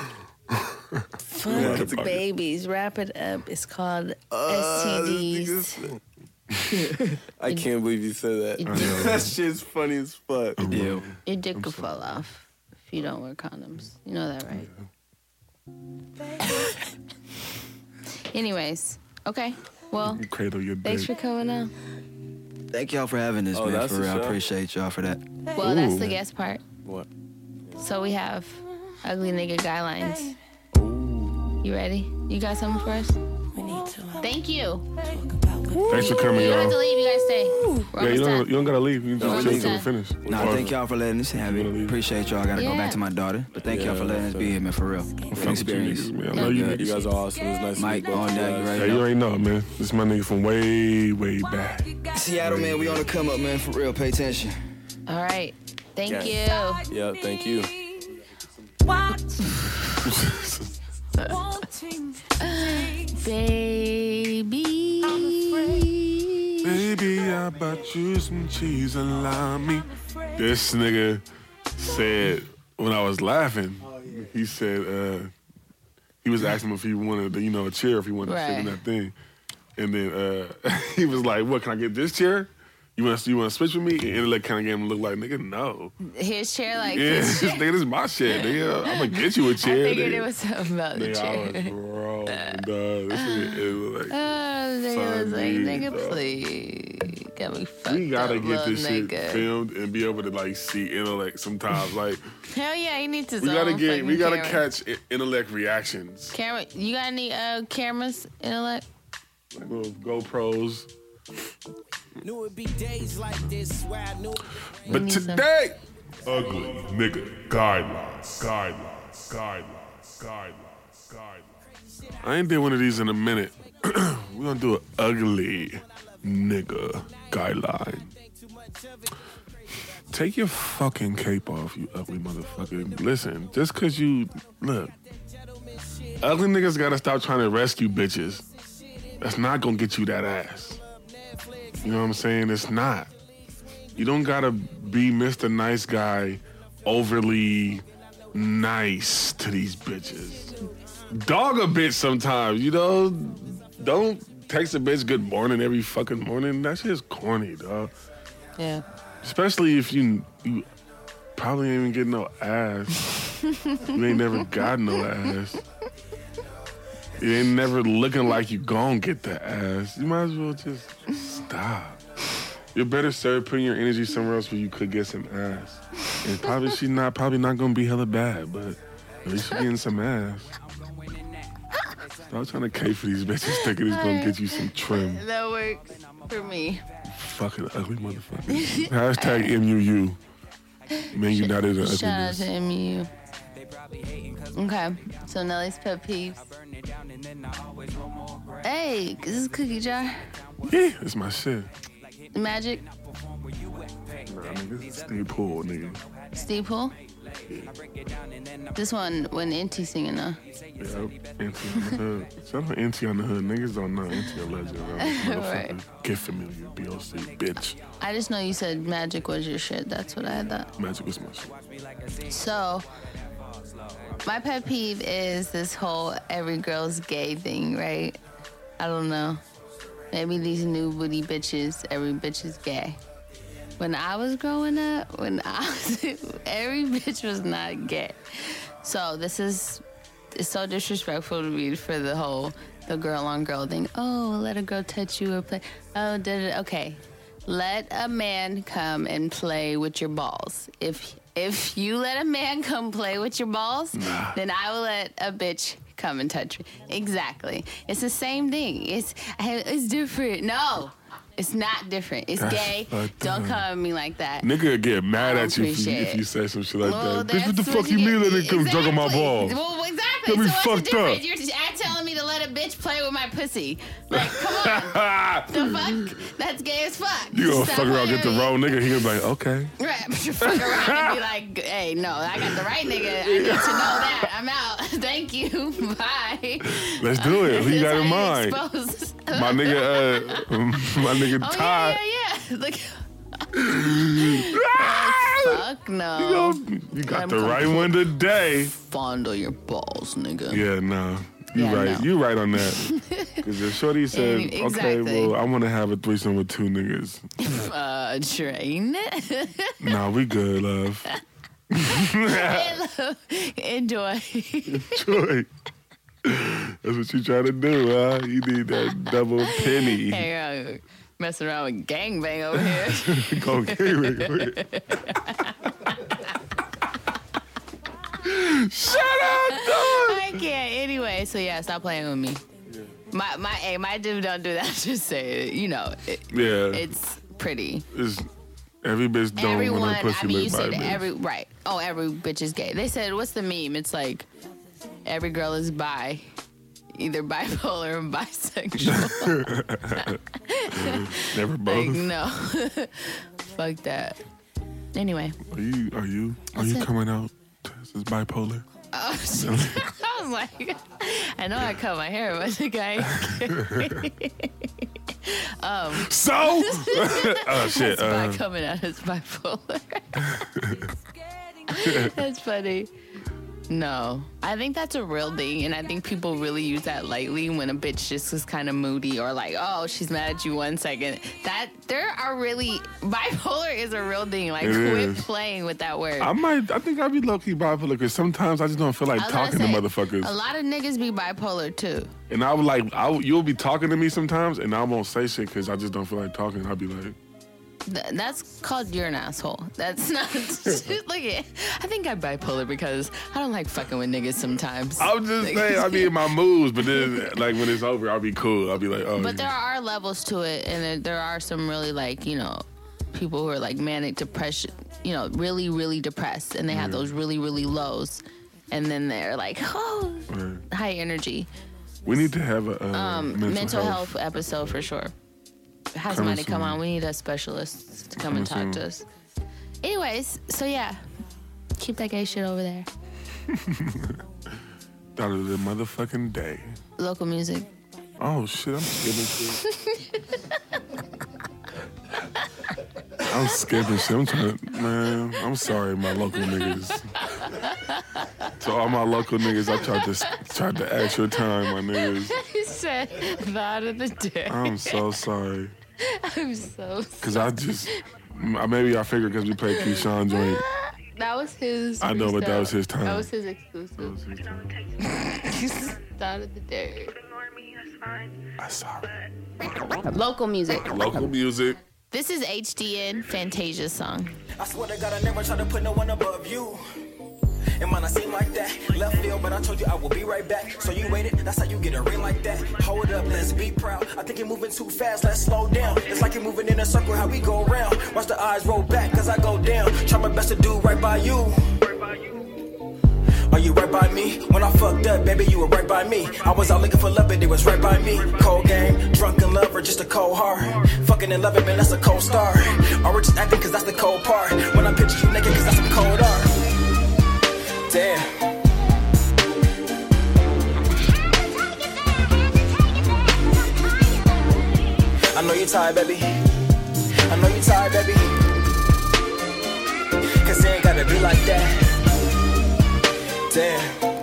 Fuck babies. Wrap it up. It's called STDs. I can't believe you said that. That shit's funny as fuck. Yeah. Your dick could fall off if you don't wear condoms. You know that, right? Anyways, okay. Well, Cradle your dick. thanks for coming on. Thank y'all for having this, Oh, man. that's For the real, I show? appreciate y'all for that. Well, that's the guest part. What? So we have ugly nigga guidelines. You ready? You got something for us? Thank you. Thanks for coming, You don't have to y'all. leave. You guys stay. We're Yeah, almost you done. don't gotta leave. You can We're just chill almost till we done. finish. Nah, thank y'all for letting us have it. Appreciate y'all. I gotta go Yeah. back to my daughter. But thank y'all for letting us be here, man, for real. Good experience. Niggas, man. I love you You niggas. guys are awesome. It was nice Mike, to meet both on you deck, you guys. ready? Yeah, you already know, man. This is my nigga from way back. Seattle, man, we on the come up, man, for real. Pay attention. All right. Thank Yeah. you. Yeah, thank you. Baby. Baby, I bought you some cheese and lime. This nigga said when I was laughing, he said he was asking him if he wanted, a chair, if he wanted to sit in Right. that thing, and then he was like, "What? Can I get this chair? You want to switch with me?" And Intellect kind of gave him a look like, "Nigga, no." His chair, like Yeah, his chair. nigga, this is my shit. Nigga, I'm gonna get you a I chair. figured nigga. it was something about the Nigga, I was chair. wrong, dog. This nigga is like. Nigga was like, funny, nigga, dog. please. Got me fucked We gotta up, get little this shit nigga. filmed and be able to like see Intellect sometimes. Like Hell yeah, he needs his we own gotta fucking camera. catch Intellect reactions. Camera, you got any cameras, Intellect? Like little GoPros. Knew it'd be days like this where I knew. But need some. today, Ugly nigga guidelines. I ain't did one of these in a minute. We're gonna do an ugly nigga guideline. Take your fucking cape off, you ugly motherfucker. Listen, just cause you look, ugly niggas gotta stop trying to rescue bitches. That's not gonna get you that ass. You know what I'm saying? It's not. You don't gotta be Mr. Nice Guy, overly nice to these bitches. Dog a bitch sometimes, Don't text a bitch good morning every fucking morning. That shit's corny, dog. Yeah. Especially if you probably ain't even getting no ass. You ain't never got no ass. You ain't never looking like you gon' get the ass. You might as well just stop. You're better served putting your energy somewhere else where you could get some ass. And probably not gonna be hella bad, but at least you're getting some ass. Stop trying to cape for these bitches thinking it's gonna get you some trim. That works for me. Fucking ugly motherfucker. Hashtag MUU. Man United or Shout out ugliness. to MU. Okay, so Nelly's pet peeves. Hey, this is Cookie Jar. Yeah, that's my shit. Magic. Nah, nigga, this is Steve Poole, nigga. Steve Poole. This one when NT singing though. Yep, NT on the hood. Shout out NT on the hood. Niggas don't know NT a legend. Motherfucker. Right. Get familiar, BOC, bitch. I just know you said Magic was your shit. That's what I thought. Magic was my shit. So, my pet peeve is this whole every girl's gay thing, right? I don't know. Maybe these new booty bitches, every bitch is gay. When I was growing up, every bitch was not gay. So it's so disrespectful to me for the girl on girl thing. Oh, let a girl touch you or play. Oh, okay. Let a man come and play with your balls. If you let a man come play with your balls, then I will let a bitch come and touch me. Exactly. It's the same thing. It's different. No, it's not different. It's That's gay. fucked Don't up. come at me like that. Nigga get mad I at you appreciate if you say some shit like Well, that. Bitch, what the that's fuck you mean let it come jug on my balls? Well, exactly. Got me So what's fucked the difference? up. You're just telling me to let a bitch play with my pussy. Like, come on. The fuck? That's gay as fuck. You gonna Stop fuck around, get the playing with wrong nigga, he gonna be like, okay. me. Right, but you fuck around and be like, hey, no, I got the right nigga. I need to know that. I'm out. Thank you. Bye. Let's do it. Who you got That's in how mind? expose. My nigga Oh, Ty. yeah. Look. Fuck no. You got I'm the right one today. Fondle your balls, nigga. Yeah, no. You Yeah, right. no. You right on that. Because if Shorty said, okay, Exactly. well, I want to have a threesome with two niggas. Train. Nah, we good, love. Enjoy. Joy. That's what you trying to do, huh? You need that double penny. Hey, Messing around with gangbang over here. Go gangbang. Shut up, dog. I can't. Anyway, so yeah, stop playing with me. Yeah. My dude don't do that. Just say it. You know. It's pretty. It's, every bitch don't want a pussy licked by a bitch. Right. Oh, every bitch is gay. They said, what's the meme? It's like, every girl is bi. Either bipolar or bisexual. Never both. Like, no. Fuck that. Anyway. Are you coming out as bipolar? I was like, I know I cut my hair, but the guy. So? Oh shit. By coming out as bipolar. That's funny. No, I think that's a real thing, and I think people really use that lightly when a bitch just is kind of moody or like, oh, she's mad at you 1 second. That there are really bipolar is a real thing. Like, quit playing with that word. I think I'd be low key bipolar because sometimes I just don't feel like talking to motherfuckers. A lot of niggas be bipolar too. And I would like, you'll be talking to me sometimes, and I won't say shit because I just don't feel like talking. I'll be like. That's called you're an asshole. That's not. Look at. I think I'm bipolar because I don't like fucking with niggas sometimes. I'm just saying I be in my moods, but then like when it's over, I'll be cool. I'll be like, oh. But there are levels to it, and there are some really like people who are like manic depression, really really depressed, and they have those really really lows, and then they're like high energy. We need to have a mental health episode for sure. Has somebody come on. We need a specialist to come and talk to us. Anyways, so yeah. Keep that gay shit over there. Thought of the motherfucking day. Local music. Oh shit, I'm skipping shit. I'm skipping shit. I'm trying to, man, I'm sorry, my local niggas. To all my local niggas, I tried to ask your time, my niggas. He said, thought of the day. I'm so sorry. I'm so sorry. Because maybe I figured because we played Keyshawn joint. That was his. I know, but that was his time. That was his exclusive. Thought of the day. I'm sorry. Local music. Local music. This is HDN Fantasia's song. I swear to God, I never try to put no one above you. It might not seem like that. Left field, but I told you I will be right back. So you waited, that's how you get a ring like that. Hold up, let's be proud. I think you're moving too fast, let's slow down. It's like you're moving in a circle, how we go around. Watch the eyes roll back, cause I go down. Try my best to do right by you. Are you right by me? When I fucked up, baby, you were right by me. I was out looking for love, but it was right by me. Cold game, drunk in love, or just a cold heart. Fucking in love, man, that's a cold start. Or we're just acting, cause that's the cold part. When I picture you naked, cause that's some cold art. Damn. I know you're tired, baby. I know you're tired, baby. Cause it ain't gotta be like that. Damn.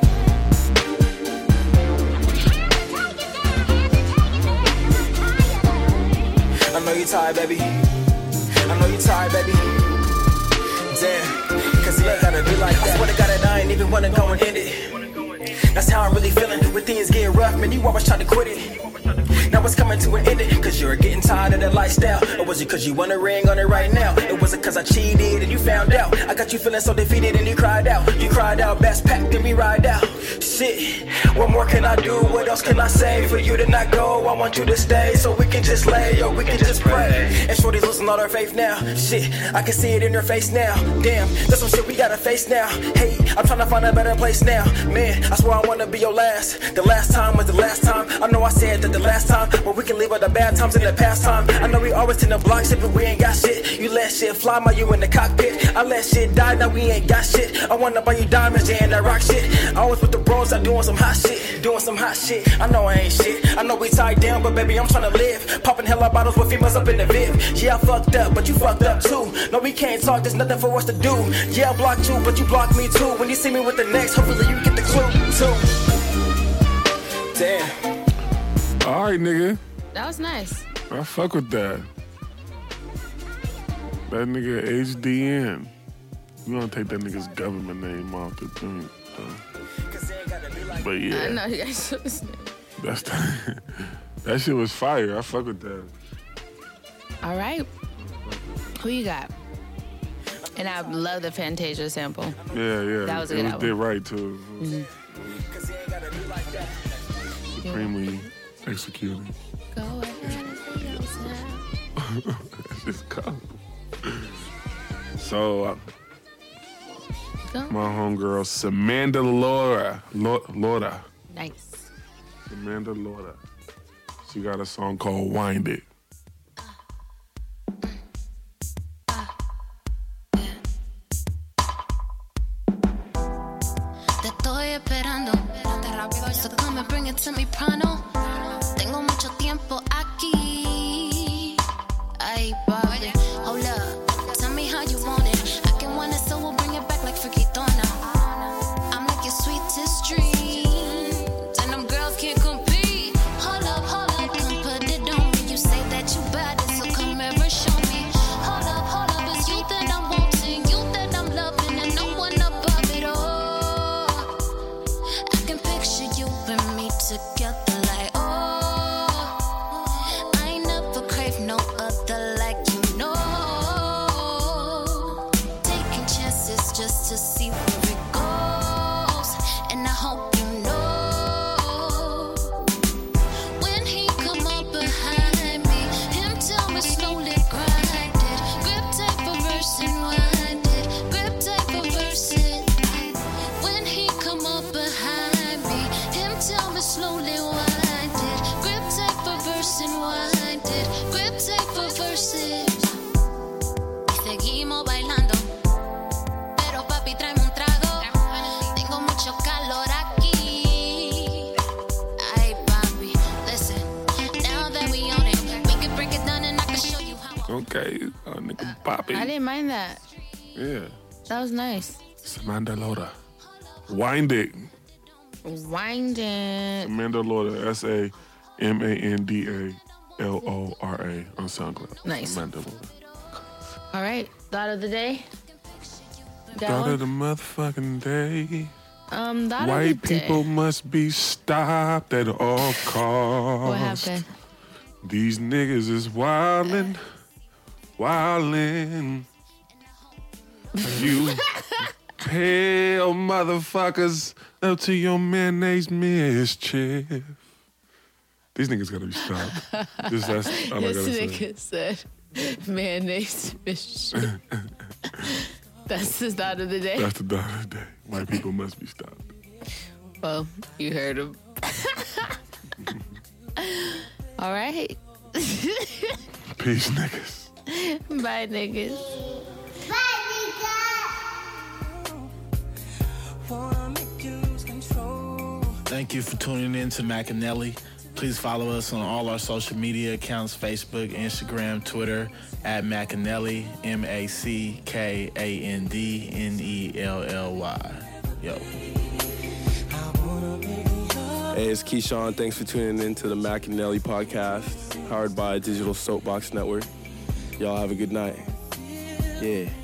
I know you're tired, baby. I know you're tired, baby. Damn. Cause it ain't gotta be like that. I swear to God that I ain't even wanna go and end it. That's how I'm really feeling. When things get rough, man, you always try to quit it. Now it's coming to an end, cause you're getting tired of that lifestyle. Or was it cause you want a ring on it right now? It wasn't cause I cheated and you found out. I got you feeling so defeated and you cried out. You cried out, best pack, then we ride out. Shit, what more can I do? What else can I say for you to not go? I want you to stay so we can just lay or we can just pray. And shorty's losing all her faith now. Shit, I can see it in her face now. Damn, that's some shit we gotta face now. Hey, I'm trying to find a better place now. Man, I swear I wanna be your last. The last time was the last time. I know I said that the last time, but we can leave all the bad times in the past time. I know we always tend to block shit, but we ain't got shit. You let shit fly while you in the cockpit. I let shit die, now we ain't got shit. I wanna buy you diamonds, yeah, and that rock shit. I always with the bros out doing some hot shit. Doing some hot shit. I know I ain't shit. I know we tied down, but baby, I'm tryna live. Popping hella bottles with females up in the Viv. Yeah, I fucked up, but you fucked up too. No, we can't talk, there's nothing for us to do. Yeah, I blocked you, but you blocked me too. When you see me with the next, hopefully you get the clue too. Damn. Alright, nigga. That was nice. I fuck with that. That nigga HDN. We gonna take that nigga's government name off the thing, though. But yeah. I know you guys listening. That shit was fire. I fuck with that. All right. Who you got? And I love the Fantasia sample. Yeah. That was a good album. Did right, too. Mm-hmm. Supremely executed. Go ahead and say yourself. That's just cold. So, my homegirl, Samantha Laura. Nice. Samantha Laura. She got a song called Wind It. Te estoy esperando. So come and bring it to me pronto. Tengo mucho tiempo aquí. Ay, papi. Hold up. Tell me how you want it. I can want it, so we'll bring it back like Friquitona. I'm like your sweetest dream. And them girls can't compete. Hold up, come put it on me. You say that you bad it, so come ever show me. Hold up, it's you that I'm wanting, you that I'm loving, and no one above it all. I can picture you and me together like, oh, I ain't never crave no other like you know. Taking chances just to see where it goes, and I hope you know. When he come up behind me, him tell me slowly grind it. Grip tight for verse and wind it. Grip tight for verse and when he come up behind me, him tell me slowly wind it. Grip tight for verse and wind it. Grip tight for verses. Y seguimos bailando. Pero papi, tráeme un trago. Tengo mucho calor aquí. Ay, papi, listen. Now that we own it, we can break it down and I can show you how. Okay, nigga Poppy. I didn't mind that. Yeah. That was nice. Samantha Laura. Wind It. Wind it. Samantha Laura. SAMANDALORA on SoundCloud. Nice. Samantha Laura. All right. Thought of the day. Got Thought one? of the motherfucking day. Thought White of the day. people must be stopped at all costs. What happened? These niggas is wildin'. You pale motherfuckers up to your mayonnaise mischief. These niggas gotta be stopped. That's all I gotta This say. nigga said mayonnaise fish. That's the thought of the day. That's the thought of the day. White people must be stopped. Well, you heard him. All right. Peace, niggas. Bye, niggas. Thank you for tuning in to Macanelli. Please follow us on all our social media accounts, Facebook, Instagram, Twitter, at Macanelli, MACKANDNELLY. Yo. Hey, it's Keyshawn. Thanks for tuning in to the Macanelli podcast, powered by Digital Soapbox Network. Y'all have a good night. Yeah.